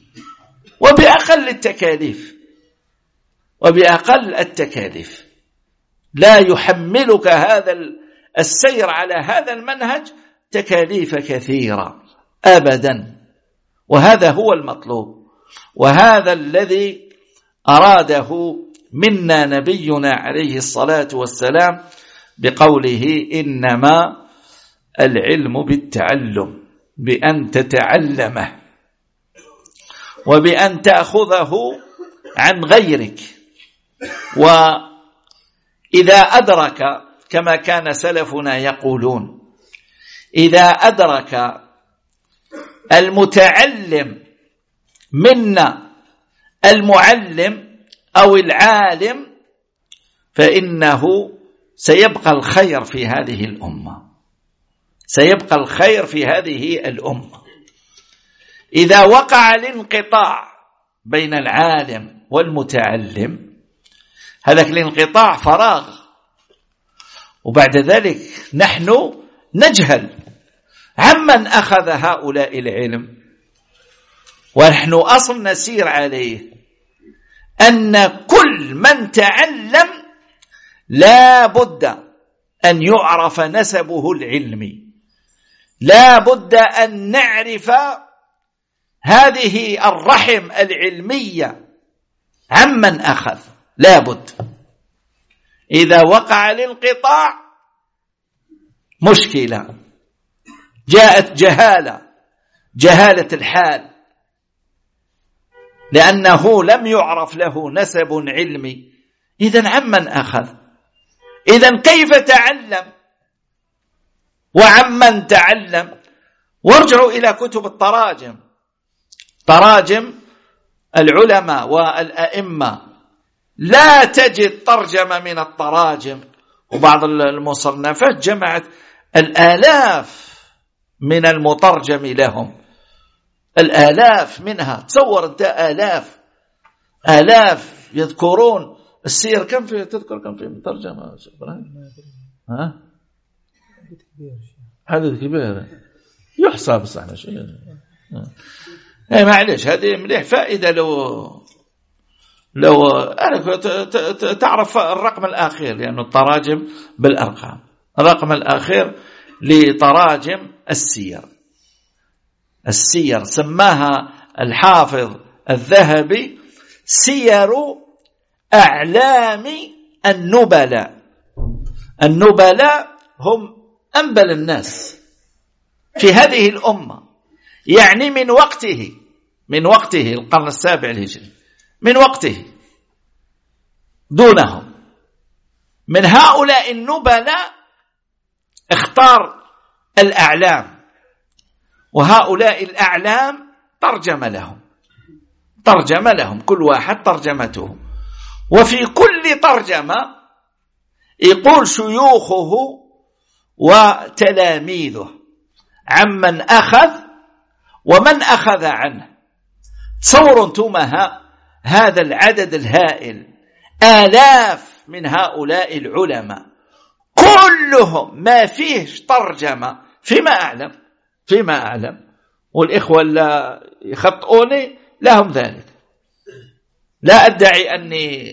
وبأقل التكاليف لا يحملك هذا السير على هذا المنهج تكاليف كثيرة أبدا. وهذا هو المطلوب، وهذا الذي أراده منا نبينا عليه الصلاة والسلام بقوله إنما العلم بالتعلم، بأن تتعلمه وبأن تأخذه عن غيرك. وإذا أدرك، كما كان سلفنا يقولون، إذا أدرك المتعلم منا المعلم أو العالم فإنه سيبقى الخير في هذه الأمة، سيبقى الخير في هذه الأمة. إذا وقع الانقطاع بين العالم والمتعلم، هذا الانقطاع فراغ، وبعد ذلك نحن نجهل عمن أخذ هؤلاء العلم. ونحن أصل نسير عليه أن كل من تعلم لا بد أن يعرف نسبه العلمي، لا بد أن نعرف هذه الرحم العلمية عمن أخذ، لا بد. إذا وقع الانقطاع مشكلة، جاءت جهالة الحال، لأنه لم يعرف له نسب علمي. إذن عمن أخذ؟ إذن كيف تعلم وعمن تعلم؟ وارجعوا إلى كتب التراجم، تراجم العلماء والأئمة لا تجد ترجمة من التراجم، وبعض المصنفات جمعت الآلاف من المترجم لهم، الآلاف منها. تصور أنت آلاف يذكرون السير. كم في تذكر كم في مترجمة؟ حدث كبير يحسب صح شيء. معلش هذه مليح فائدة. لو أنا تعرف الرقم الأخير، لأنه التراجم بالأرقام، الرقم الأخير لتراجم السير سماها الحافظ الذهبي سير أعلام النبلاء. النبلاء هم أنبل الناس في هذه الأمة، يعني من وقته القرن السابع الهجري، من وقته دونهم. من هؤلاء النبلاء اختار الأعلام، وهؤلاء الأعلام ترجم لهم كل واحد ترجمته. وفي كل ترجمة يقول شيوخه وتلاميذه عمن أخذ ومن أخذ عنه. تصوروا انتم هذا العدد الهائل، آلاف من هؤلاء العلماء كلهم ما فيهش ترجمة فيما أعلم. والإخوة لا يخطئوني لهم ذلك، لا أدعي أني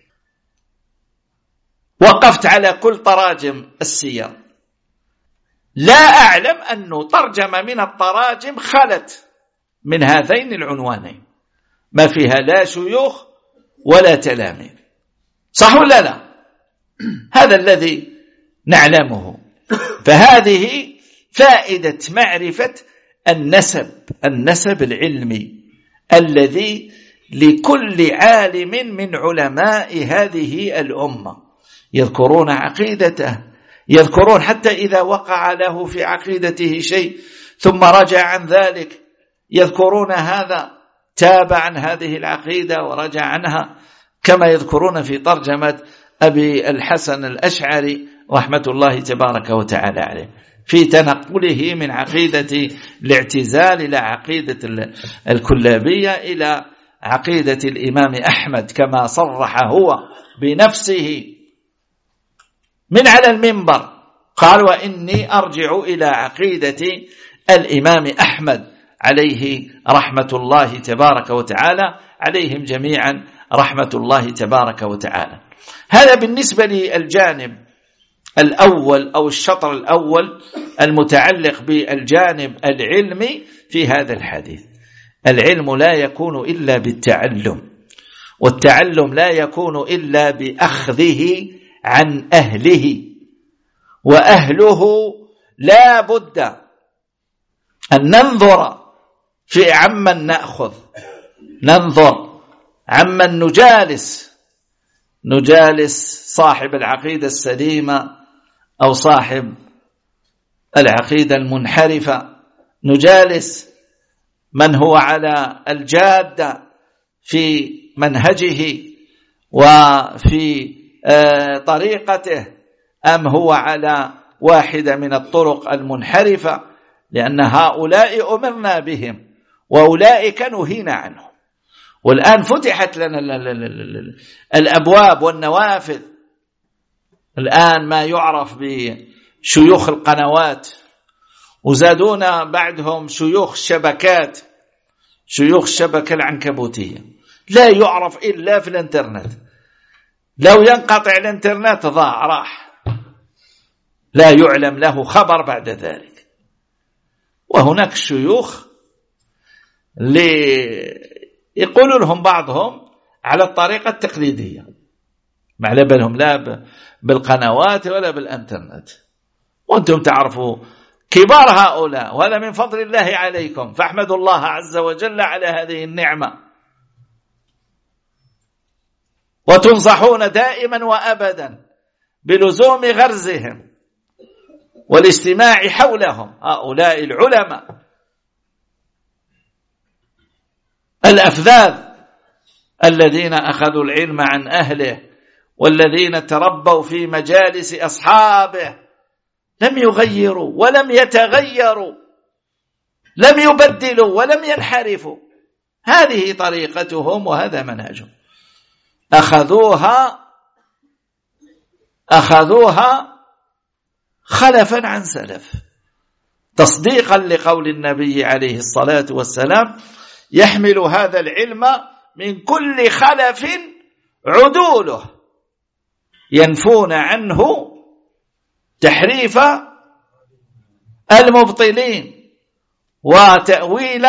وقفت على كل تراجم السير، لا أعلم أنه ترجمة من التراجم خلت من هذين العنوانين، ما فيها لا شيوخ ولا تلاميذ. صح ولا لا؟ هذا الذي نعلمه. فهذه فائدة معرفة النسب العلمي الذي لكل عالم من علماء هذه الأمة. يذكرون عقيدته، يذكرون حتى إذا وقع له في عقيدته شيء ثم رجع عن ذلك، يذكرون هذا تاب عن هذه العقيدة ورجع عنها، كما يذكرون في ترجمة أبي الحسن الأشعري رحمة الله تبارك وتعالى عليه في تنقله من عقيدة الاعتزال إلى عقيدة الكلابية إلى عقيدة الإمام أحمد، كما صرح هو بنفسه من على المنبر، قال وإني أرجع إلى عقيدة الإمام أحمد عليه رحمة الله تبارك وتعالى، عليهم جميعا رحمة الله تبارك وتعالى. هذا بالنسبة للجانب الأول أو الشطر الأول المتعلق بالجانب العلمي في هذا الحديث. العلم لا يكون إلا بالتعلم، والتعلم لا يكون إلا بأخذه عن أهله، وأهله لا بد أن ننظر في عمن نأخذ، ننظر عمن نجالس صاحب العقيدة السليمة أو صاحب العقيدة المنحرفة، نجالس من هو على الجادة في منهجه وفي طريقته، أم هو على واحدة من الطرق المنحرفة، لأن هؤلاء أمرنا بهم وأولئك نهينا عنهم. والآن فتحت لنا الأبواب والنوافذ، الآن ما يعرف بشيوخ القنوات، وزادونا بعدهم شيوخ الشبكات، شيوخ الشبكة العنكبوتية، لا يعرف إلا في الانترنت. لو ينقطع الانترنت ضاع راح، لا يعلم له خبر بعد ذلك. وهناك شيوخ يقولون لهم بعضهم على الطريقة التقليدية، ما على بالهم لا بالقنوات ولا بالانترنت، وانتم تعرفوا كبار هؤلاء، وهذا من فضل الله عليكم، فاحمدوا الله عز وجل على هذه النعمة. وتنصحون دائما وأبدا بلزوم غرزهم والاجتماع حولهم، هؤلاء العلماء الأفذاذ الذين أخذوا العلم عن أهله والذين تربوا في مجالس أصحابه لم يغيروا ولم يتغيروا، لم يبدلوا ولم ينحرفوا. هذه طريقتهم وهذا منهجهم. أخذوها خلفا عن سلف، تصديقا لقول النبي عليه الصلاة والسلام: يحمل هذا العلم من كل خلف عدوله ينفون عنه تحريف المبطلين وتأويل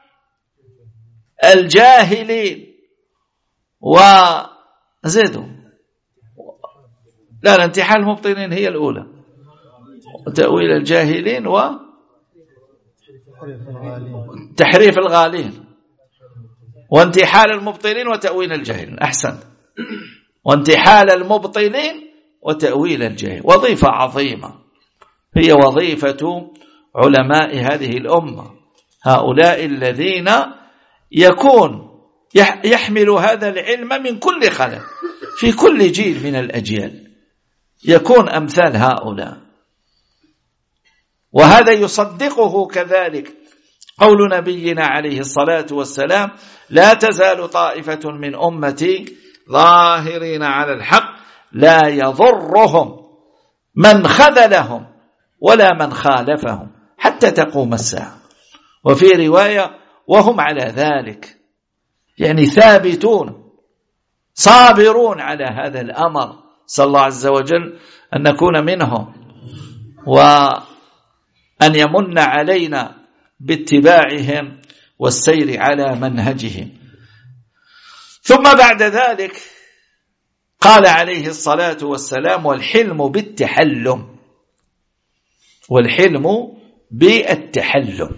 الجاهلين وزيدوا لا انتحال المبطلين هي الأولى، وتأويل الجاهلين وتحريف الغالين، وانتحال المبطلين وتأويل الجاهلين. أحسن، وانتحال المبطلين وتأويل الجاهل. وظيفة عظيمة هي وظيفة علماء هذه الأمة، هؤلاء الذين يحمل هذا العلم من كل خلف في كل جيل من الأجيال، يكون أمثال هؤلاء. وهذا يصدقه كذلك قول نبينا عليه الصلاة والسلام: لا تزال طائفة من أمتي ظاهرين على الحق لا يضرهم من خذلهم ولا من خالفهم حتى تقوم الساعة. وفي رواية: وهم على ذلك، يعني ثابتون صابرون على هذا الأمر. صلى الله عز وجل أن نكون منهم وأن يمن علينا باتباعهم والسير على منهجهم. ثم بعد ذلك قال عليه الصلاة والسلام: والحلم بالتحلم، والحلم بالتحلم.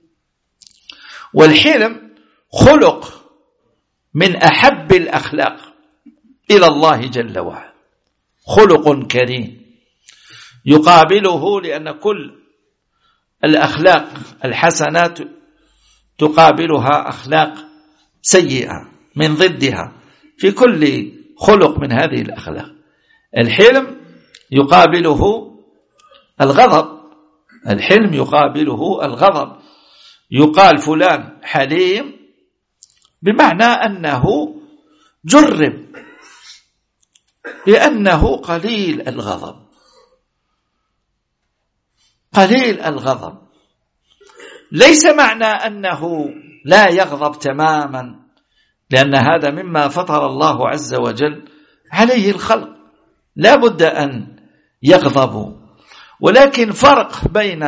والحلم خلق من أحب الأخلاق إلى الله جل وعلا، خلق كريم يقابله، لأن كل الأخلاق الحسنات تقابلها أخلاق سيئة من ضدها في كل خلق من هذه الأخلاق. الحلم يقابله الغضب، الحلم يقابله الغضب. يقال فلان حليم بمعنى أنه جرب، لأنه قليل الغضب، قليل الغضب. ليس معنى أنه لا يغضب تماما، لأن هذا مما فطر الله عز وجل عليه الخلق، لا بد أن يغضبوا. ولكن فرق بين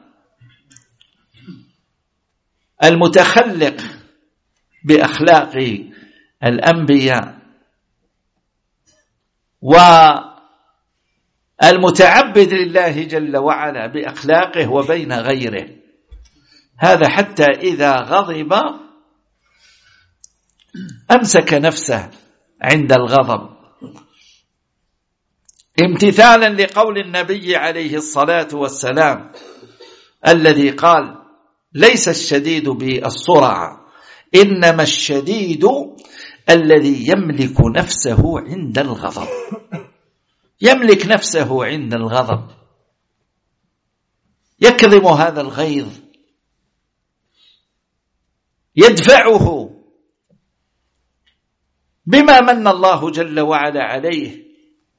المتخلق بأخلاق الأنبياء والمتعبد لله جل وعلا بأخلاقه وبين غيره. هذا حتى إذا غضب أمسك نفسه عند الغضب، امتثالا لقول النبي عليه الصلاة والسلام الذي قال: ليس الشديد بالسرعة، إنما الشديد الذي يملك نفسه عند الغضب. يملك نفسه عند الغضب، يكظم هذا الغيظ، يدفعه بما من الله جل وعلا عليه،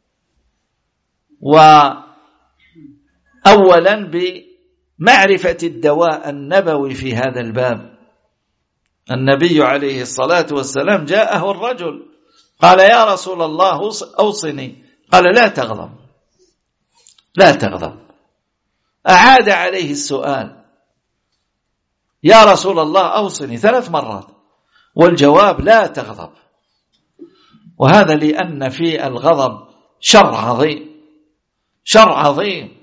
وأولا بمعرفة الدواء النبوي في هذا الباب. النبي عليه الصلاة والسلام جاءه الرجل قال: يا رسول الله أوصني. قال: لا تغضب، لا تغضب. أعاد عليه السؤال: يا رسول الله أوصني 3 مرات، والجواب: لا تغضب. وهذا لأن في الغضب شر عظيم، شر عظيم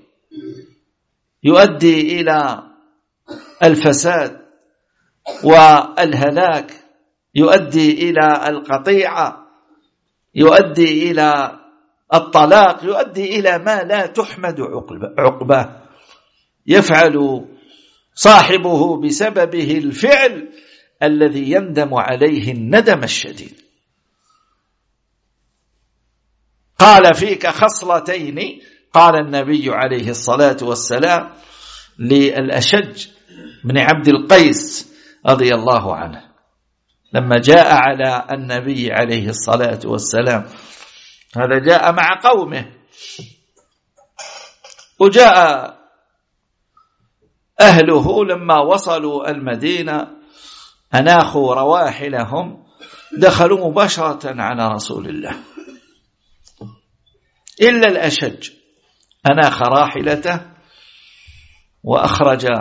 يؤدي إلى الفساد والهلاك، يؤدي إلى القطيعة، يؤدي إلى الطلاق، يؤدي إلى ما لا تحمد عقباه، يفعل صاحبه بسببه الفعل الذي يندم عليه الندم الشديد. قال فيك خصلتين. قال النبي عليه الصلاة والسلام للأشج بن عبد القيس رضي الله عنه لما جاء على النبي عليه الصلاة والسلام، هذا جاء مع قومه، وجاء أهله لما وصلوا المدينة أناخوا رواحلهم، دخلوا مباشرة على رسول الله، إلا الأشج أناخ راحلته وأخرج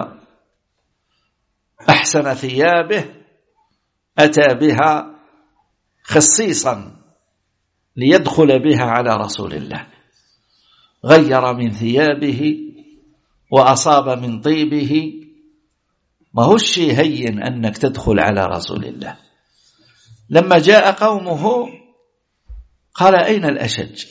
أحسن ثيابه، أتى بها خصيصا ليدخل بها على رسول الله، غير من ثيابه وأصاب من طيبه. ما هو الشيء هين أنك تدخل على رسول الله. لما جاء قومه قال أين الأشج؟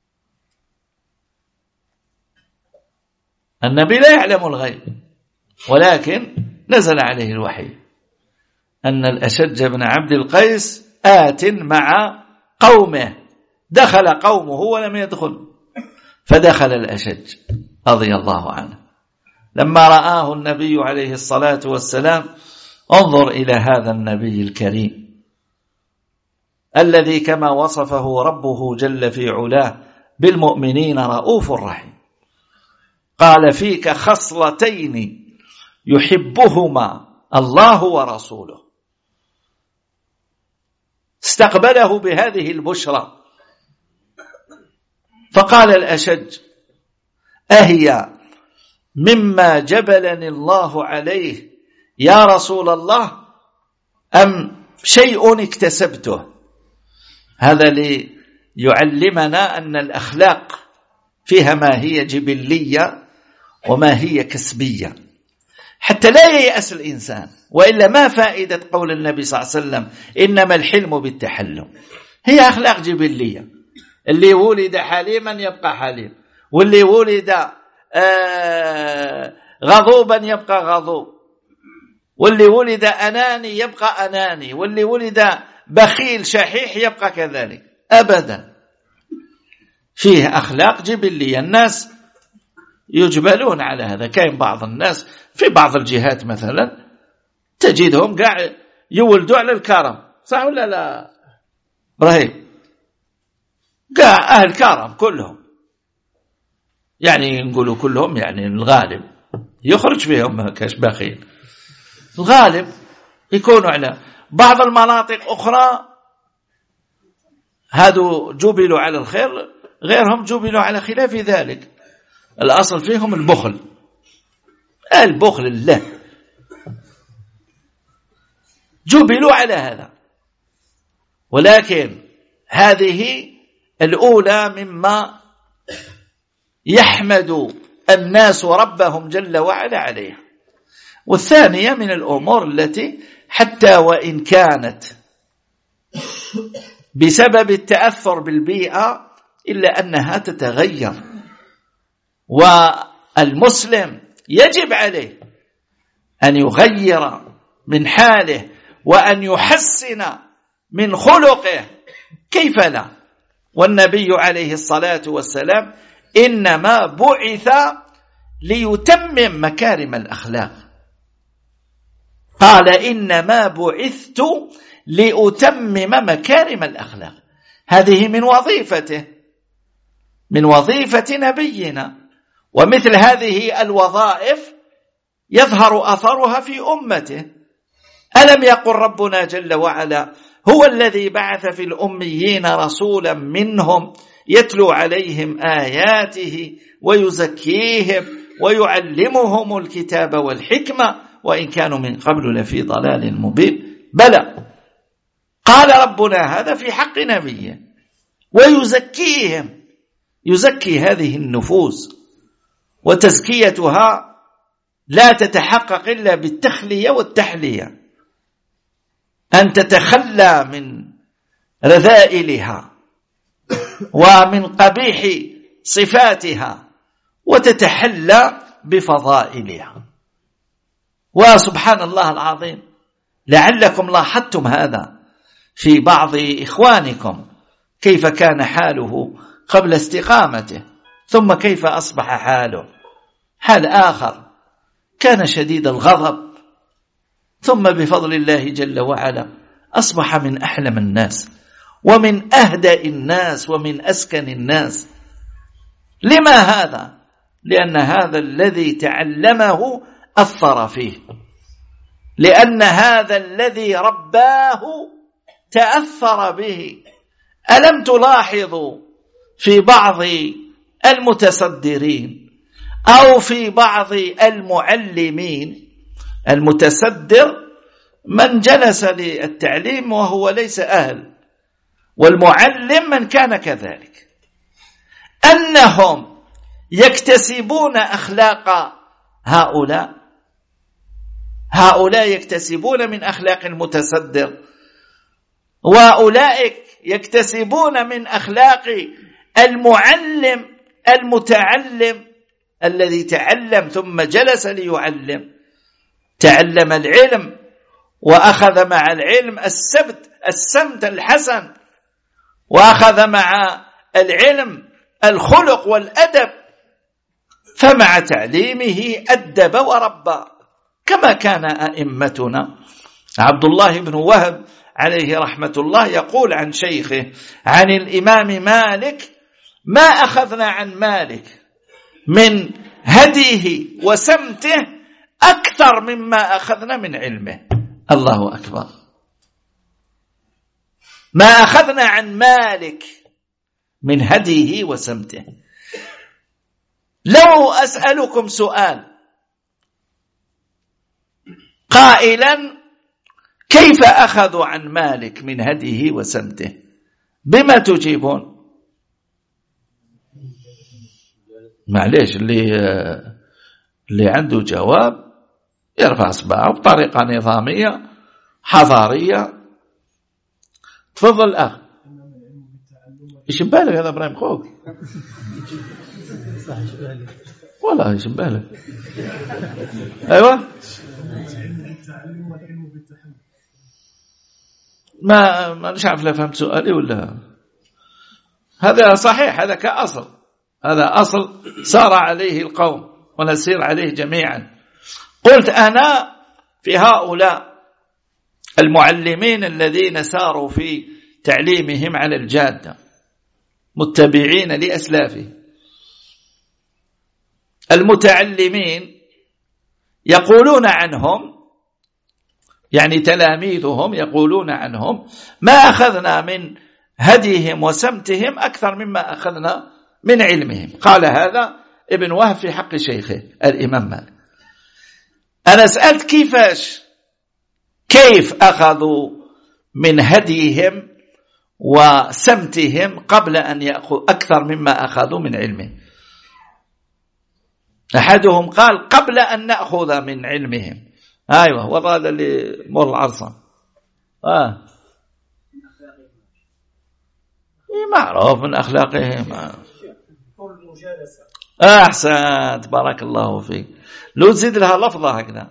النبي لا يعلم الغيب، ولكن نزل عليه الوحي أن الأشج بن عبد القيس آت مع قومه، دخل قومه ولم يدخل، فدخل الأشج رضي الله عنه. لما رآه النبي عليه الصلاة والسلام، انظر إلى هذا النبي الكريم الذي كما وصفه ربه جل في علاه بالمؤمنين رؤوف رحيم. قال فيك خصلتين يحبهما الله ورسوله. استقبله بهذه البشرى، فقال الأشج أهي مما جبلني الله عليه يا رسول الله أم شيء اكتسبته؟ هذا ليعلمنا أن الأخلاق فيها ما هي جبلية وما هي كسبية، حتى لا ييأس الإنسان، وإلا ما فائدة قول النبي صلى الله عليه وسلم إنما الحلم بالتحلم. هي أخلاق جبلية، اللي ولد حليما يبقى حليم، واللي ولد غضوبا يبقى غضوب، واللي ولد أناني يبقى أناني، واللي ولد بخيل شحيح يبقى كذلك. أبدا، فيه أخلاق جبلية، الناس يجبلون على هذا. كاين بعض الناس في بعض الجهات مثلا تجدهم قاعد يولدوا على الكرم، صح ولا لا إبراهيم؟ قاع أهل كرم كلهم، يعني نقولوا كلهم، يعني الغالب يخرج فيهم كاش بخيل، الغالب يكونوا على بعض المناطق أخرى هادو جبلوا على الخير، غيرهم جبلوا على خلاف ذلك. الأصل فيهم البخل، البخل الله، جبلوا على هذا. ولكن هذه الأولى مما يحمد الناس ربهم جل وعلا عليها. والثانية من الأمور التي حتى وإن كانت بسبب التأثر بالبيئة إلا أنها تتغير، والمسلم يجب عليه أن يغير من حاله وأن يحسن من خلقه، كيف لا؟ والنبي عليه الصلاة والسلام إنما بعث ليتمم مكارم الأخلاق. قال إنما بعثت لأتمم مكارم الأخلاق. هذه من وظيفته، من وظيفة نبينا. ومثل هذه الوظائف يظهر أثرها في أمته. ألم يقل ربنا جل وعلا هو الذي بعث في الأميين رسولا منهم يتلو عليهم آياته ويزكيهم ويعلمهم الكتاب والحكمة وإن كانوا من قبل لفي ضلال مبين. بلى، قال ربنا هذا في حق نبيه، ويزكيهم، يزكي هذه النفوس، وتزكيتها لا تتحقق إلا بالتخلية والتحلية، أن تتخلى من رذائلها ومن قبيح صفاتها وتتحلى بفضائلها. وسبحان الله العظيم، لعلكم لاحظتم هذا في بعض إخوانكم كيف كان حاله قبل استقامته، ثم كيف أصبح حاله؟ حال آخر، كان شديد الغضب، ثم بفضل الله جل وعلا أصبح من أحلم الناس ومن أهدأ الناس ومن أسكن الناس. لما هذا؟ لأن هذا الذي تعلمه أثر فيه، لأن هذا الذي رباه تأثر به. ألم تلاحظوا في بعض المتصدرين أو في بعض المعلمين، المتصدر من جلس للتعليم وهو ليس أهل، والمعلم من كان كذلك، أنهم يكتسبون أخلاق هؤلاء يكتسبون من أخلاق المتصدر، وأولئك يكتسبون من أخلاق المعلم المتعلم الذي تعلم ثم جلس ليعلم، تعلم العلم وأخذ مع العلم السمت الحسن، وأخذ مع العلم الخلق والأدب، فمع تعليمه أدب وربى، كما كان أئمتنا. عبد الله بن وهب عليه رحمة الله يقول عن شيخه عن الإمام مالك: ما أخذنا عن مالك من هديه وسمته أكثر مما أخذنا من علمه. الله أكبر. ما أخذنا عن مالك من هديه وسمته. لو أسألكم سؤال قائلا كيف أخذوا عن مالك من هديه وسمته، بما تجيبون؟ معليش، اللي عنده جواب يرفع اصبعه بطريقة نظامية حضارية. تفضل أخ. ايش بالك هذا ابراهيم خوك؟ والله ايش بالك؟ ايوه، ما مش عارف لا فهمت سؤالي ولا. هذا صحيح، هذا كأصل، هذا أصل سار عليه القوم ونسير عليه جميعا. قلت أنا في هؤلاء المعلمين الذين ساروا في تعليمهم على الجادة متبعين لأسلافهم، المتعلمين يقولون عنهم، يعني تلاميذهم يقولون عنهم: ما أخذنا من هديهم وسمتهم أكثر مما أخذنا من علمهم. قال هذا ابن وهب في حق شيخه الإمام مالك. أنا سألت كيف أخذوا من هديهم وسمتهم قبل أن يأخذوا أكثر مما أخذوا من علمه. أحدهم قال: قبل أن نأخذ من علمهم. أيوة، وهذا اللي مر العرصة. معروف من أخلاقهم. أحسنت، بارك الله فيك. لو تزيد لها لفظة هكذا: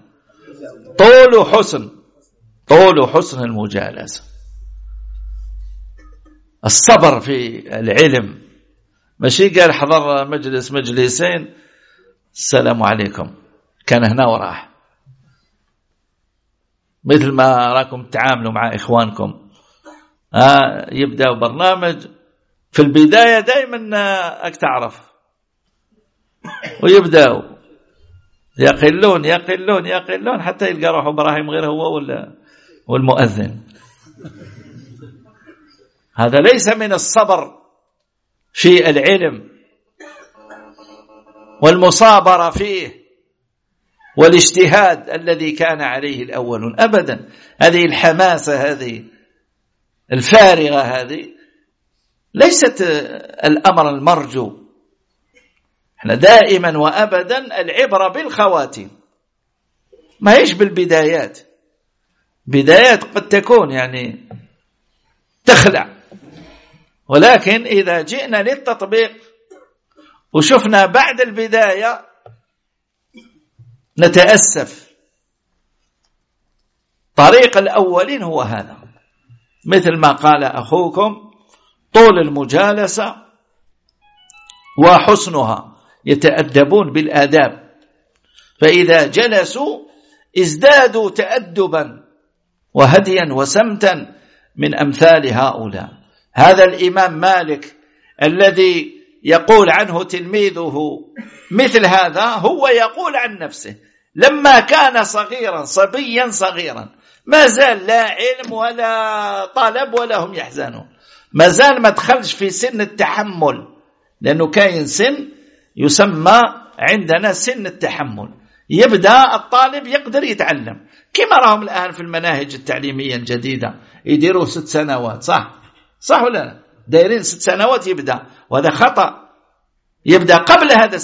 طول حسن المجالسة، الصبر في العلم. ماشي قال حضر مجلسين السلام عليكم، كان هنا وراح، مثل ما راكم تعاملوا مع إخوانكم. يبدأ برنامج في البداية دائما تعرف، ويبدأوا يقلون حتى يلقى روح إبراهيم غير هو والمؤذن. هذا ليس من الصبر في العلم والمصابرة فيه والاجتهاد الذي كان عليه الأولون أبدا. هذه الحماسة هذه الفارغة هذه ليست الأمر المرجو. احنا دائما وأبدا العبرة بالخواتيم، ما هيش بالبدايات. بدايات قد تكون يعني تخلع، ولكن إذا جئنا للتطبيق وشفنا بعد البداية نتأسف. طريق الأولين هو هذا، مثل ما قال أخوكم: طول المجالسة وحسنها، يتأدبون بالآداب، فإذا جلسوا ازدادوا تأدبا وهديا وسمتا من أمثال هؤلاء. هذا الإمام مالك الذي يقول عنه تلميذه مثل هذا، هو يقول عن نفسه لما كان صغيرا صبيا صغيرا ما زال لا علم ولا طلب ولا هم يحزنون، ما زال ما دخلش في سن التحمل، لأنه كاين سن يسمى عندنا سن التحمل، يبدأ الطالب يقدر يتعلم، كما راهم الآن في المناهج التعليمية الجديدة يديروا 6 سنوات، صح ولا لا؟ دايرين 6 سنوات يبدأ، وهذا خطأ. يبدأ قبل هذا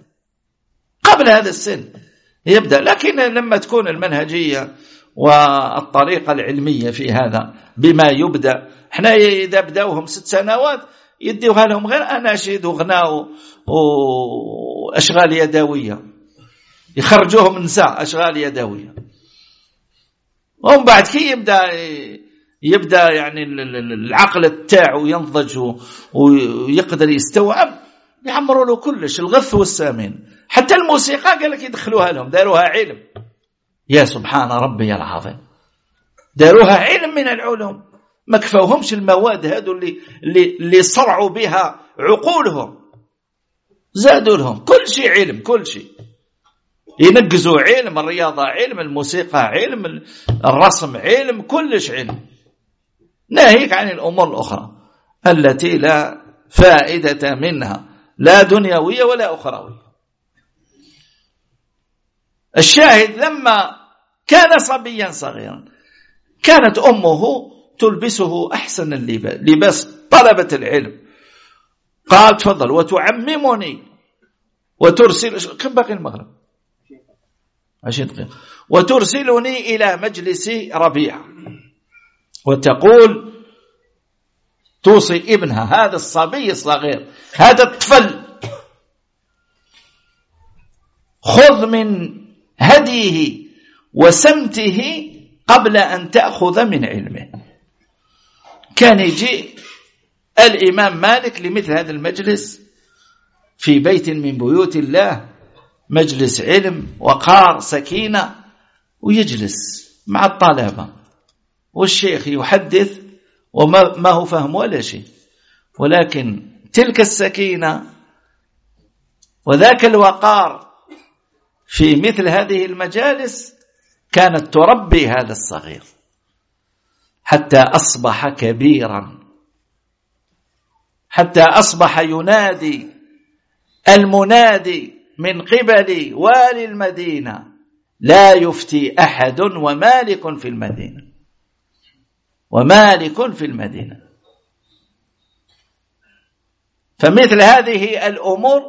السن يبدأ. لكن لما تكون المنهجية والطريقة العلمية في هذا بما يبدأ، احنا إذا بدأوهم 6 سنوات يديوها لهم غير أناشيد وغناء وأشغال يدوية، يخرجوهم نساء أشغال يدوية، وهم بعد كي يبدأ يعني العقل تاعه ينضج ويقدر يستوعب، يعمروا له كلش الغث والسامين. حتى الموسيقى قال لك يدخلوها لهم، داروها علم. يا سبحان ربي العظيم، داروها علم من العلوم، ما كفاوهمش المواد هذو اللي صرعوا بها عقولهم، زادوا لهم كل شيء علم، كل شيء ينقزوا علم، الرياضة علم، الموسيقى علم، الرسم علم، كلش علم، ناهيك عن الأمور الأخرى التي لا فائدة منها لا دنيوية ولا أخروية. الشاهد لما كان صبيا صغيرا كانت أمه تلبسه أحسن اللباس، لباس طلبة العلم. قال تفضل، وتعممني وترسل، كم باقي المغرب 20 دقيقة، وترسلني إلى مجلس ربيعة وتقول، توصي ابنها هذا الصبي الصغير، هذا الطفل، خذ من هديه وسمته قبل أن تأخذ من علمه. كان يجي الإمام مالك لمثل هذا المجلس في بيت من بيوت الله، مجلس علم وقار سكينة، ويجلس مع الطلبة والشيخ يحدث وما هو فهم ولا شيء، ولكن تلك السكينة وذاك الوقار في مثل هذه المجالس كانت تربي هذا الصغير حتى أصبح كبيرا، حتى أصبح ينادي المنادي من قبل والي المدينة: لا يفتي أحد ومالك في المدينة، ومالك في المدينة. فمثل هذه الأمور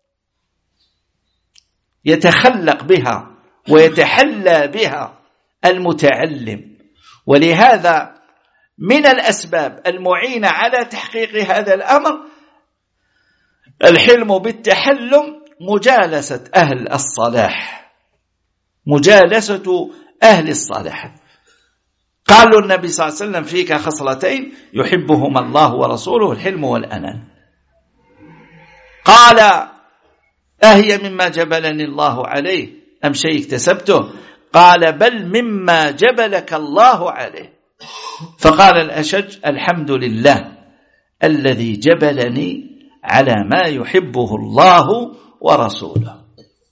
يتخلق بها ويتحلى بها المتعلم، ولهذا من الأسباب المعينة على تحقيق هذا الأمر الحلم بالتحلم، مجالسة أهل الصلاح، مجالسة أهل الصلاح. قالوا النبي صلى الله عليه وسلم: فيك خصلتين يحبهما الله ورسوله، الحلم والأنان. قال: أهي مما جبلني الله عليه أم شيء اكتسبته؟ قال: بل مما جبلك الله عليه. فقال الأشج: الحمد لله الذي جبلني على ما يحبه الله ورسوله.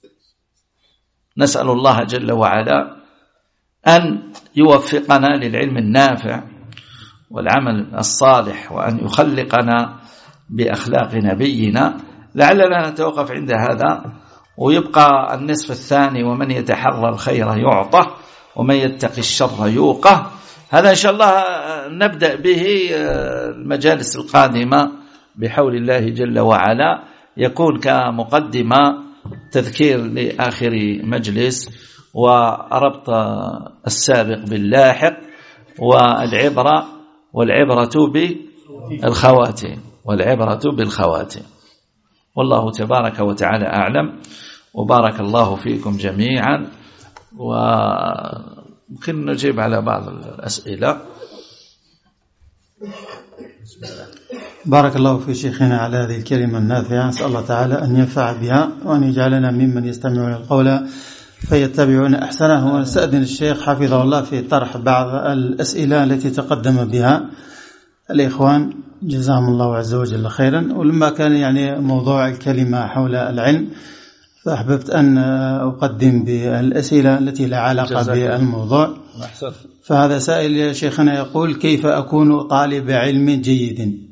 نسأل الله جل وعلا أن يوفقنا للعلم النافع والعمل الصالح، وأن يخلقنا بأخلاق نبينا. لعلنا نتوقف عند هذا، ويبقى النصف الثاني: ومن يتحرى الخير يعطى ومن يتقي الشر يوقه. هذا إن شاء الله نبدأ به المجالس القادمة بحول الله جل وعلا، يكون كمقدمة تذكير لآخر مجلس، وربط السابق باللاحق، والعبرة بالخواتيم، والعبرة بالخواتيم. والله تبارك وتعالى أعلم، وبارك الله فيكم جميعا. وممكن نجيب على بعض الأسئلة. بارك الله في شيخنا على هذه الكلمة النافعة. أسأل الله تعالى أن ينفع بها وأن يجعلنا ممن يستمعون القول فيتبعون أحسنه. ونستأذن الشيخ حفظه الله في طرح بعض الأسئلة التي تقدم بها الإخوان جزاهم الله عز وجل خيرا. ولما كان يعني موضوع الكلمة حول العلم فأحببت أن أقدم بالأسئلة التي لا علاقة بالموضوع. فهذا سائل يا شيخنا يقول: كيف أكون طالب علم جيد؟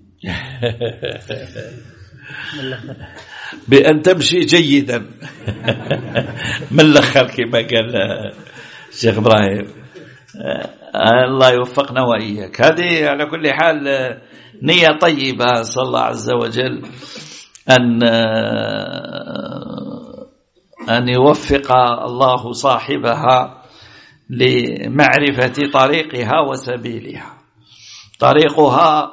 بأن تمشي جيدا ملخر كما قال الشيخ إبراهيم. الله يوفقنا وإياك. هذه على كل حال نية طيبة، صلى الله عز وجل أن يوفق الله صاحبها لمعرفة طريقها وسبيلها. طريقها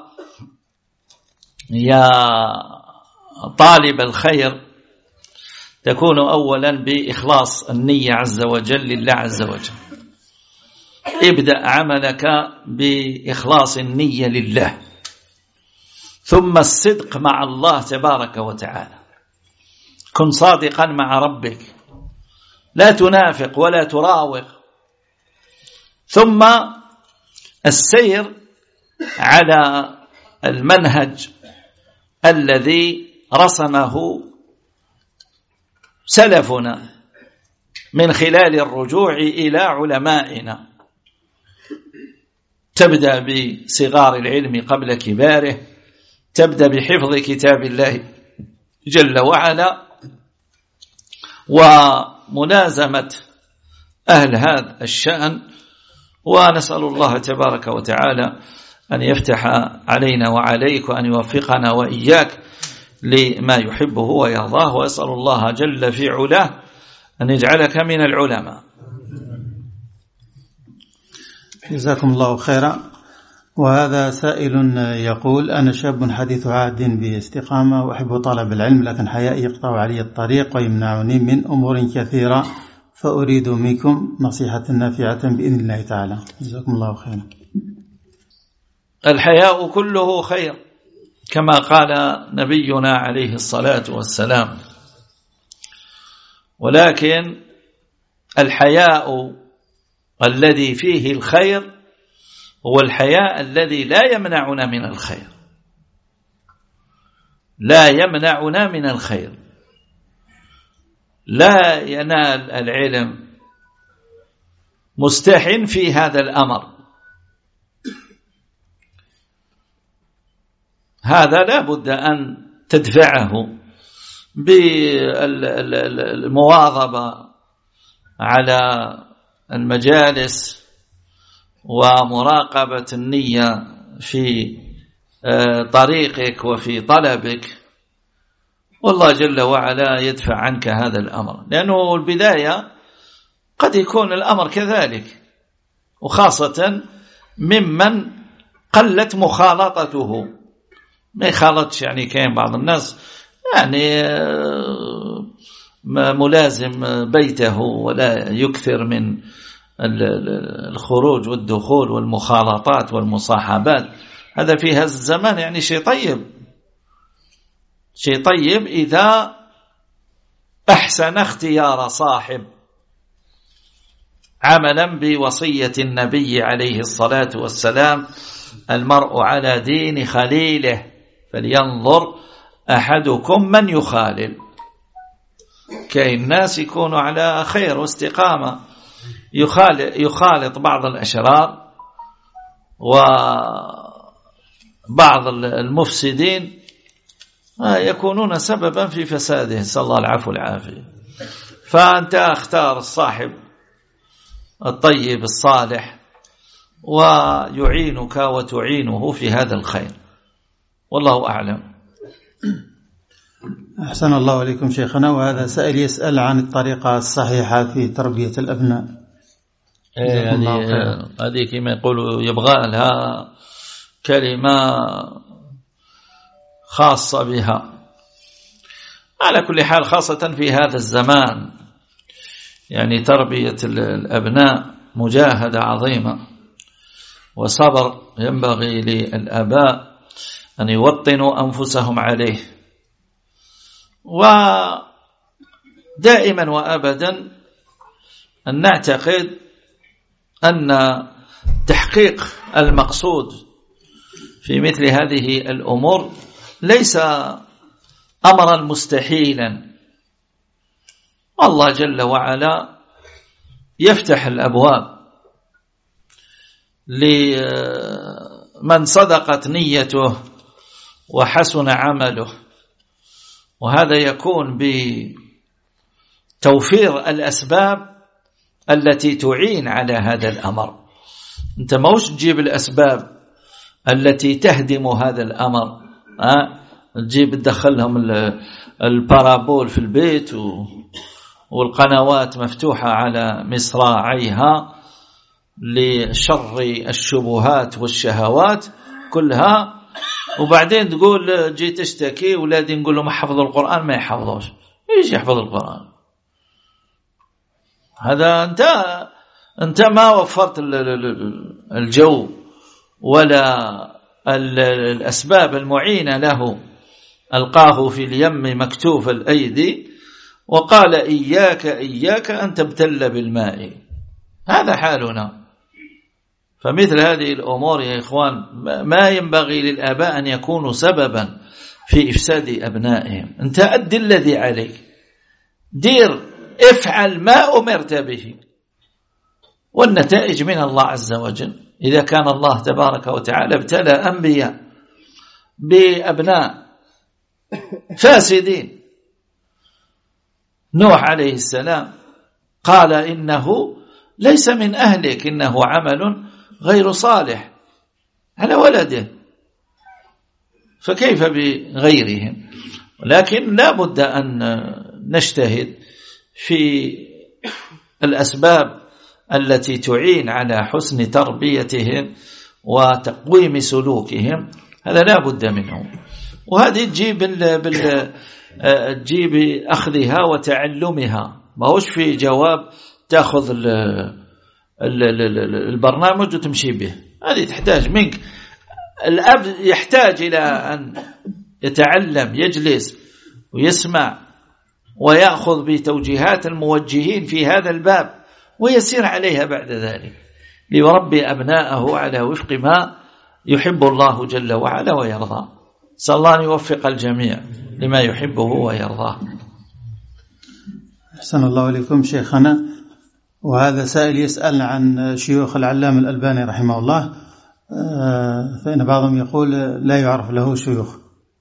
يا طالب الخير تكون أولا بإخلاص النية عز وجل لله عز وجل. ابدأ عملك بإخلاص النية لله، ثم الصدق مع الله تبارك وتعالى. كن صادقا مع ربك، لا تنافق ولا تراوغ. ثم السير على المنهج الذي رسمه سلفنا من خلال الرجوع إلى علمائنا. تبدأ بصغار العلم قبل كباره، تبدأ بحفظ كتاب الله جل وعلا وملازمة أهل هذا الشأن. ونسأل الله تبارك وتعالى أن يفتح علينا وعليك وأن يوفقنا وإياك لما يحبه ويرضاه. وأسأل الله جل في علاه أن يجعلك من العلماء. جزاكم الله خيرا. وهذا سائل يقول: أنا شاب حديث عهد باستقامة وأحب طلب العلم، لكن حيائي يقطع علي الطريق ويمنعني من أمور كثيرة، فأريد منكم نصيحة نافعة بإذن الله تعالى. جزاكم الله خيرا. الحياء كله خير كما قال نبينا عليه الصلاة والسلام، ولكن الحياء الذي فيه الخير هو الحياء الذي لا يمنعنا من الخير، لا يمنعنا من الخير. لا ينال العلم مستحن في هذا الأمر. هذا لا بد أن تدفعه بالمواظبة على المجالس ومراقبة النية في طريقك وفي طلبك، والله جل وعلا يدفع عنك هذا الأمر. لأنه البداية قد يكون الأمر كذلك، وخاصة ممن قلت مخالطته. ما يخالطش، يعني كاين بعض الناس يعني ملازم بيته ولا يكثر من الخروج والدخول والمخالطات والمصاحبات. هذا في هذا الزمان يعني شيء طيب، شيء طيب إذا أحسن اختيار صاحب عملا بوصية النبي عليه الصلاة والسلام: المرء على دين خليله فلينظر أحدكم من يخالل. كاين الناس يكونوا على خير واستقامة، يخالط بعض الأشرار وبعض المفسدين يكونون سببا في فساده، صلى الله العفو والعافية. فأنت اختار الصاحب الطيب الصالح ويعينك وتعينه في هذا الخير، والله أعلم. أحسن الله عليكم شيخنا. وهذا سائل يسأل عن الطريقة الصحيحة في تربية الأبناء. هذه كما يقولوا يبغى لها كلمة خاصة بها. على كل حال خاصة في هذا الزمان يعني تربية الأبناء مجاهدة عظيمة وصبر ينبغي للآباء أن يوطنوا أنفسهم عليه. ودائما وأبدا أن نعتقد أن تحقيق المقصود في مثل هذه الأمور ليس أمرا مستحيلا. الله جل وعلا يفتح الأبواب لمن صدقت نيته وحسن عمله، وهذا يكون بتوفير الأسباب التي تعين على هذا الأمر. أنت موش تجيب الأسباب التي تهدم هذا الأمر، تجيب تدخلهم البارابول في البيت والقنوات مفتوحة على مصراعيها لشر الشبهات والشهوات كلها، وبعدين تقول جيت اشتكي ولادي نقول لهم حفظوا القرآن ما يحفظوش. ايش يحفظ القرآن؟ هذا أنت ما وفرت الجو ولا الأسباب المعينة له. ألقاه في اليم مكتوف الأيدي وقال إياك أن تبتل بالماء. هذا حالنا. فمثل هذه الأمور يا إخوان ما ينبغي للآباء أن يكونوا سببا في إفساد أبنائهم. أنت أدي الذي عليك، افعل ما أمرت به، والنتائج من الله عز وجل. إذا كان الله تبارك وتعالى ابتلى أنبياء بأبناء فاسدين، نوح عليه السلام قال إنه ليس من أهلك إنه عمل غير صالح على ولده، فكيف بغيرهم؟ ولكن لا بد أن نجتهد في الأسباب التي تعين على حسن تربيتهم وتقويم سلوكهم، هذا لا بد منه. وهذه تجيب أخذها وتعلمها، ما هوش في جواب تأخذ البرنامج وتمشي به. هذه تحتاج منك. الأب يحتاج إلى أن يتعلم، يجلس ويسمع ويأخذ بتوجيهات الموجهين في هذا الباب ويسير عليها بعد ذلك ليربي أبناءه على وفق ما يحب الله جل وعلا ويرضى. صلى الله أن يوفق الجميع لما يحبه ويرضاه. أحسن الله إليكم شيخنا. وهذا سائل يسأل عن شيوخ العلامة الألباني رحمه الله، فإن بعضهم يقول لا يعرف له شيوخ.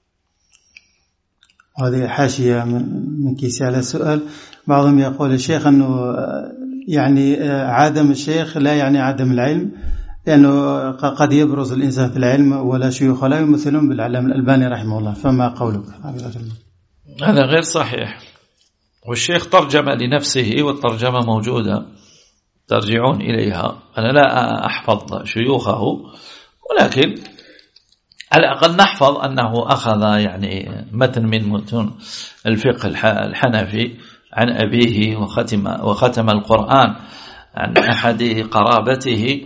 هذه حاشية من كيسي على السؤال. بعضهم يقول الشيخ أنه يعني عدم الشيخ لا يعني عدم العلم، لأنه قد يبرز الإنسان في العلم ولا شيوخ لا يمثلون بالعلامة الألباني رحمه الله. فما قولك؟ هذا غير صحيح. والشيخ ترجم لنفسه والترجمة موجودة ترجعون إليها. أنا لا أحفظ شيوخه، ولكن على الأقل نحفظ أنه أخذ يعني متن من متون الفقه الحنفي عن أبيه وختم القرآن عن أحد قرابته،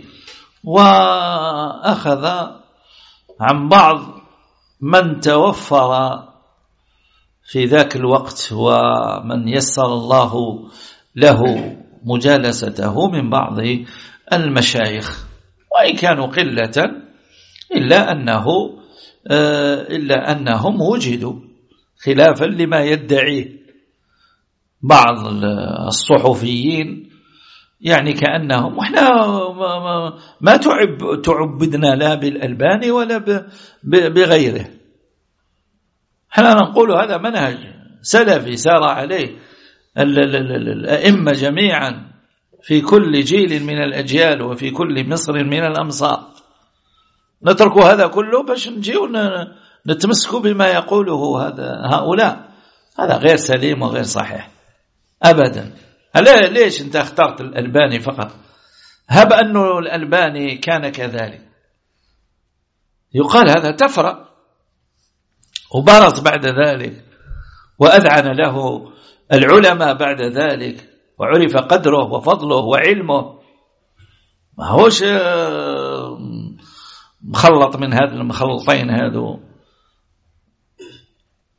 وأخذ عن بعض من توفر في ذاك الوقت ومن يسر الله له مجالسته من بعض المشايخ، وإن كانوا قلة إلا أنهم وجدوا، خلافا لما يدعيه بعض الصحفيين، يعني كأنهم وإحنا ما تعبدنا لا بالألباني ولا بغيره. احنا نقول هذا منهج سلفي سار عليه الأئمة جميعا في كل جيل من الأجيال وفي كل مصر من الأمصار. نترك هذا كله باش نجيو نتمسكوا بما يقوله هؤلاء. هذا غير سليم وغير صحيح أبدا. ليش أنت اخترت الألباني فقط؟ هب أنه الألباني كان كذلك، يقال هذا تفرق، وبرز بعد ذلك وأذعن له العلماء بعد ذلك، وعرف قدره وفضله وعلمه. ما هوش مخلط من هذا المخلطين هذا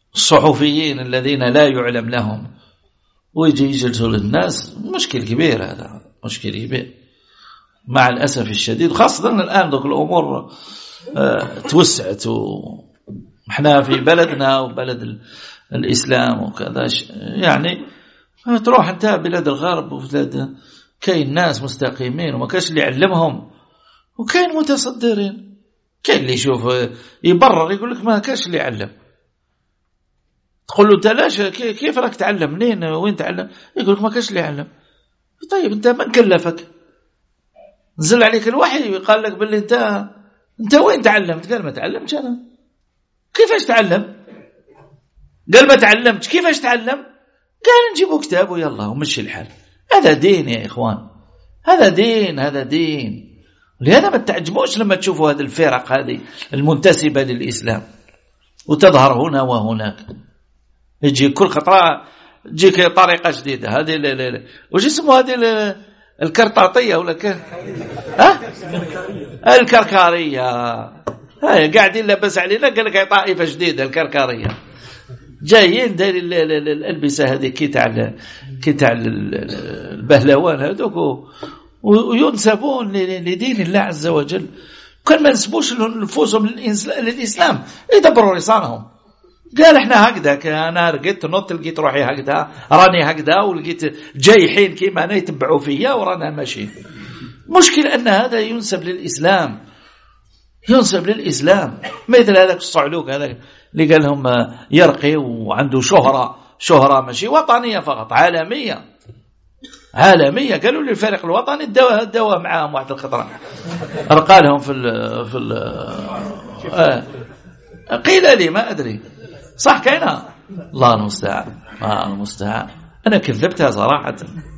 الصحفيين الذين لا يعلم لهم، ويجي يجلسوا للناس. مشكل كبير، هذا مشكل كبير مع الأسف الشديد، خاصة الآن ذوك الأمور توسعت، وإحنا في بلدنا وبلد الإسلام وكذا، يعني تروح أنت بلاد الغرب وبلاد كاين ناس مستقيمين وما كاش اللي يعلمهم، وكاين متصدرين، كاين اللي يشوف يبرر يقول لك ما كاش اللي يعلم. تقول له انت لاش كيف راك تعلم، منين وين تعلم؟ يقول لك ما كاش اللي يعلم. طيب انت من كلفك؟ نزل عليك الوحي وقال لك باللي انت وين تعلمت؟ قال ما تعلمتش انا. كيفاش تعلم؟ قال ما تعلمتش. كيفاش تعلم؟ قال نجيبوا كتاب ويلا ومشي الحال. هذا دين يا إخوان، هذا دين، هذا دين. لهذا ما تعجبوش لما تشوفوا هذه الفرق هذه المنتسبة للإسلام وتظهر هنا وهناك، يجي كل خطرة تجيك طريقة جديدة. هذه وش اسمه هذه الكرطاطية ولا الكركارية، هاي قاعدين لبس علينا، قال لك طائفة جديدة الكركارية، جايين داير الألبسة هذه كي تاع البهلوان هذوك، وينسبون لدين الله عز وجل. كان ما نسبوش نفوسهم للإسلام يدبروا رصانهم. قال احنا هكذا، انا رقدت نط لقيت روحي هكذا، راني هكذا، ولقيت جايحين كيما انا يتبعوا فيا ورانا ماشي. مشكل ان هذا ينسب للإسلام، ينسب للإسلام. مثل هذاك الصعلوك هذا اللي قال لهم يرقي وعنده شهرة ماشي وطنية فقط، عالمية. قالوا لي الفريق الوطني الدواء معاهم واحد الخطرة، رقى لهم قيل لي ما أدري صح كاينة، الله المستعان. أنا كذبتها صراحة.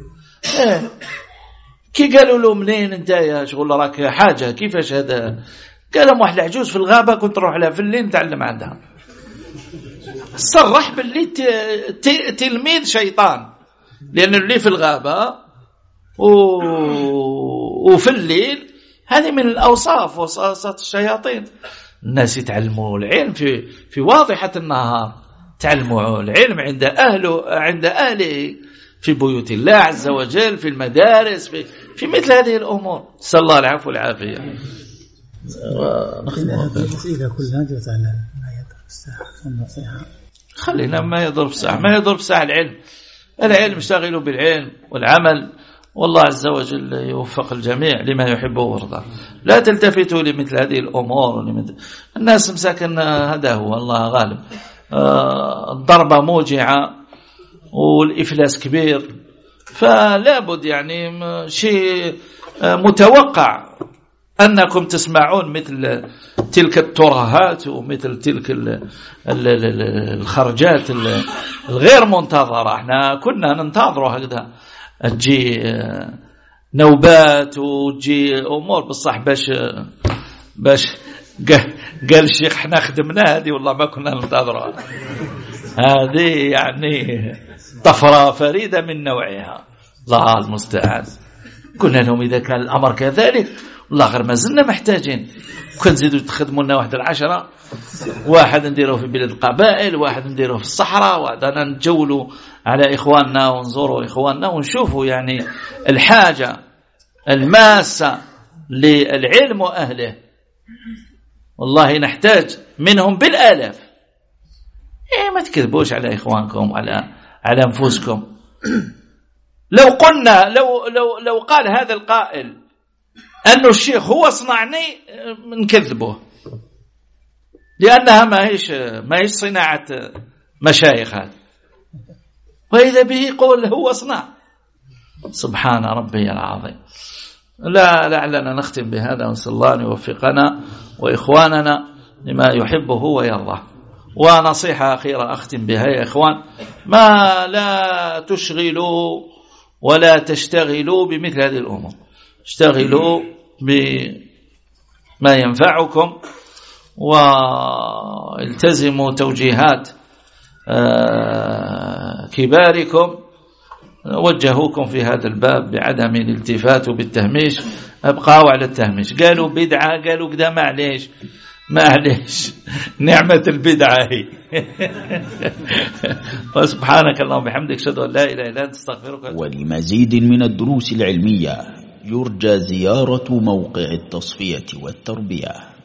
كي قالوا له منين انت يا شغل راك حاجة، كيفاش هذا؟ قال لهم واحد العجوز في الغابة كنت نروح لها في الليل نتعلم عندها. صرح باللي تلميذ شيطان، لأنه اللي في الغابة وفي الليل هذه من الأوصاف وصفات الشياطين. الناس يتعلموا العلم في واضحة النهار، تعلموا العلم عند أهله في بيوت الله عز وجل، في المدارس، في مثل هذه الأمور. نسأل الله العفو والعافية. الأسئلة كلها جت على ما يضرب الساعة النصيحة. خلينا ما يضرب الساعة العلم اشتغلوا بالعلم والعمل، والله عز وجل يوفق الجميع لما يحبه ويرضى. لا تلتفتوا لمثل هذه الأمور. الناس مساكن هذا هو، الله غالب. الضربة موجعة والإفلاس كبير، فلا بد يعني شيء متوقع أنكم تسمعون مثل تلك الترهات ومثل تلك الخرجات الغير منتظرة. احنا كنا ننتظر هكذا تجي نوبات وتجي أمور بالصح باش قال الشيخ احنا خدمنا هذه والله ما كنا ننتظرها. هذه يعني طفرة فريدة من نوعها، الله المستعان. قلنا لهم إذا كان الأمر كذلك والله غير ما زلنا محتاجين، كن زيدوا تخدموا لنا 10 واحد نديره في بلاد القبائل، واحد نديره في الصحراء، وعندنا نتجولوا على إخواننا ونزوروا إخواننا ونشوفوا يعني الحاجة الماسة للعلم وأهله. والله نحتاج منهم بالآلاف. ما تكذبوش على إخوانكم على أنفسكم. لو قلنا لو قال هذا القائل أنه الشيخ هو صنعني نكذبه، لأنها ما هيش صناعة مشايخ هذا، وإذا به يقول هو صنع. سبحان ربي العظيم. لا لعلنا نختم بهذا، ونسأل الله أن يوفقنا وإخواننا لما يحبه ويرضاه. ونصيحة أخيرة أختم بها يا إخوان، ما لا تشغلوا ولا تشتغلوا بمثل هذه الأمور، اشتغلوا بما ينفعكم والتزموا توجيهات كباركم وجهوكم في هذا الباب بعدم الالتفات بالتهميش. ابقوا على التهميش، قالوا بدعة، قالوا كذا، معليش معلش نعمة البدعة هي. وسبحانك اللهم وبحمدك أشهد أن لا إله إلا أنت أستغفرك. ولمزيد من الدروس العلمية يرجى زيارة موقع التصفية والتربية.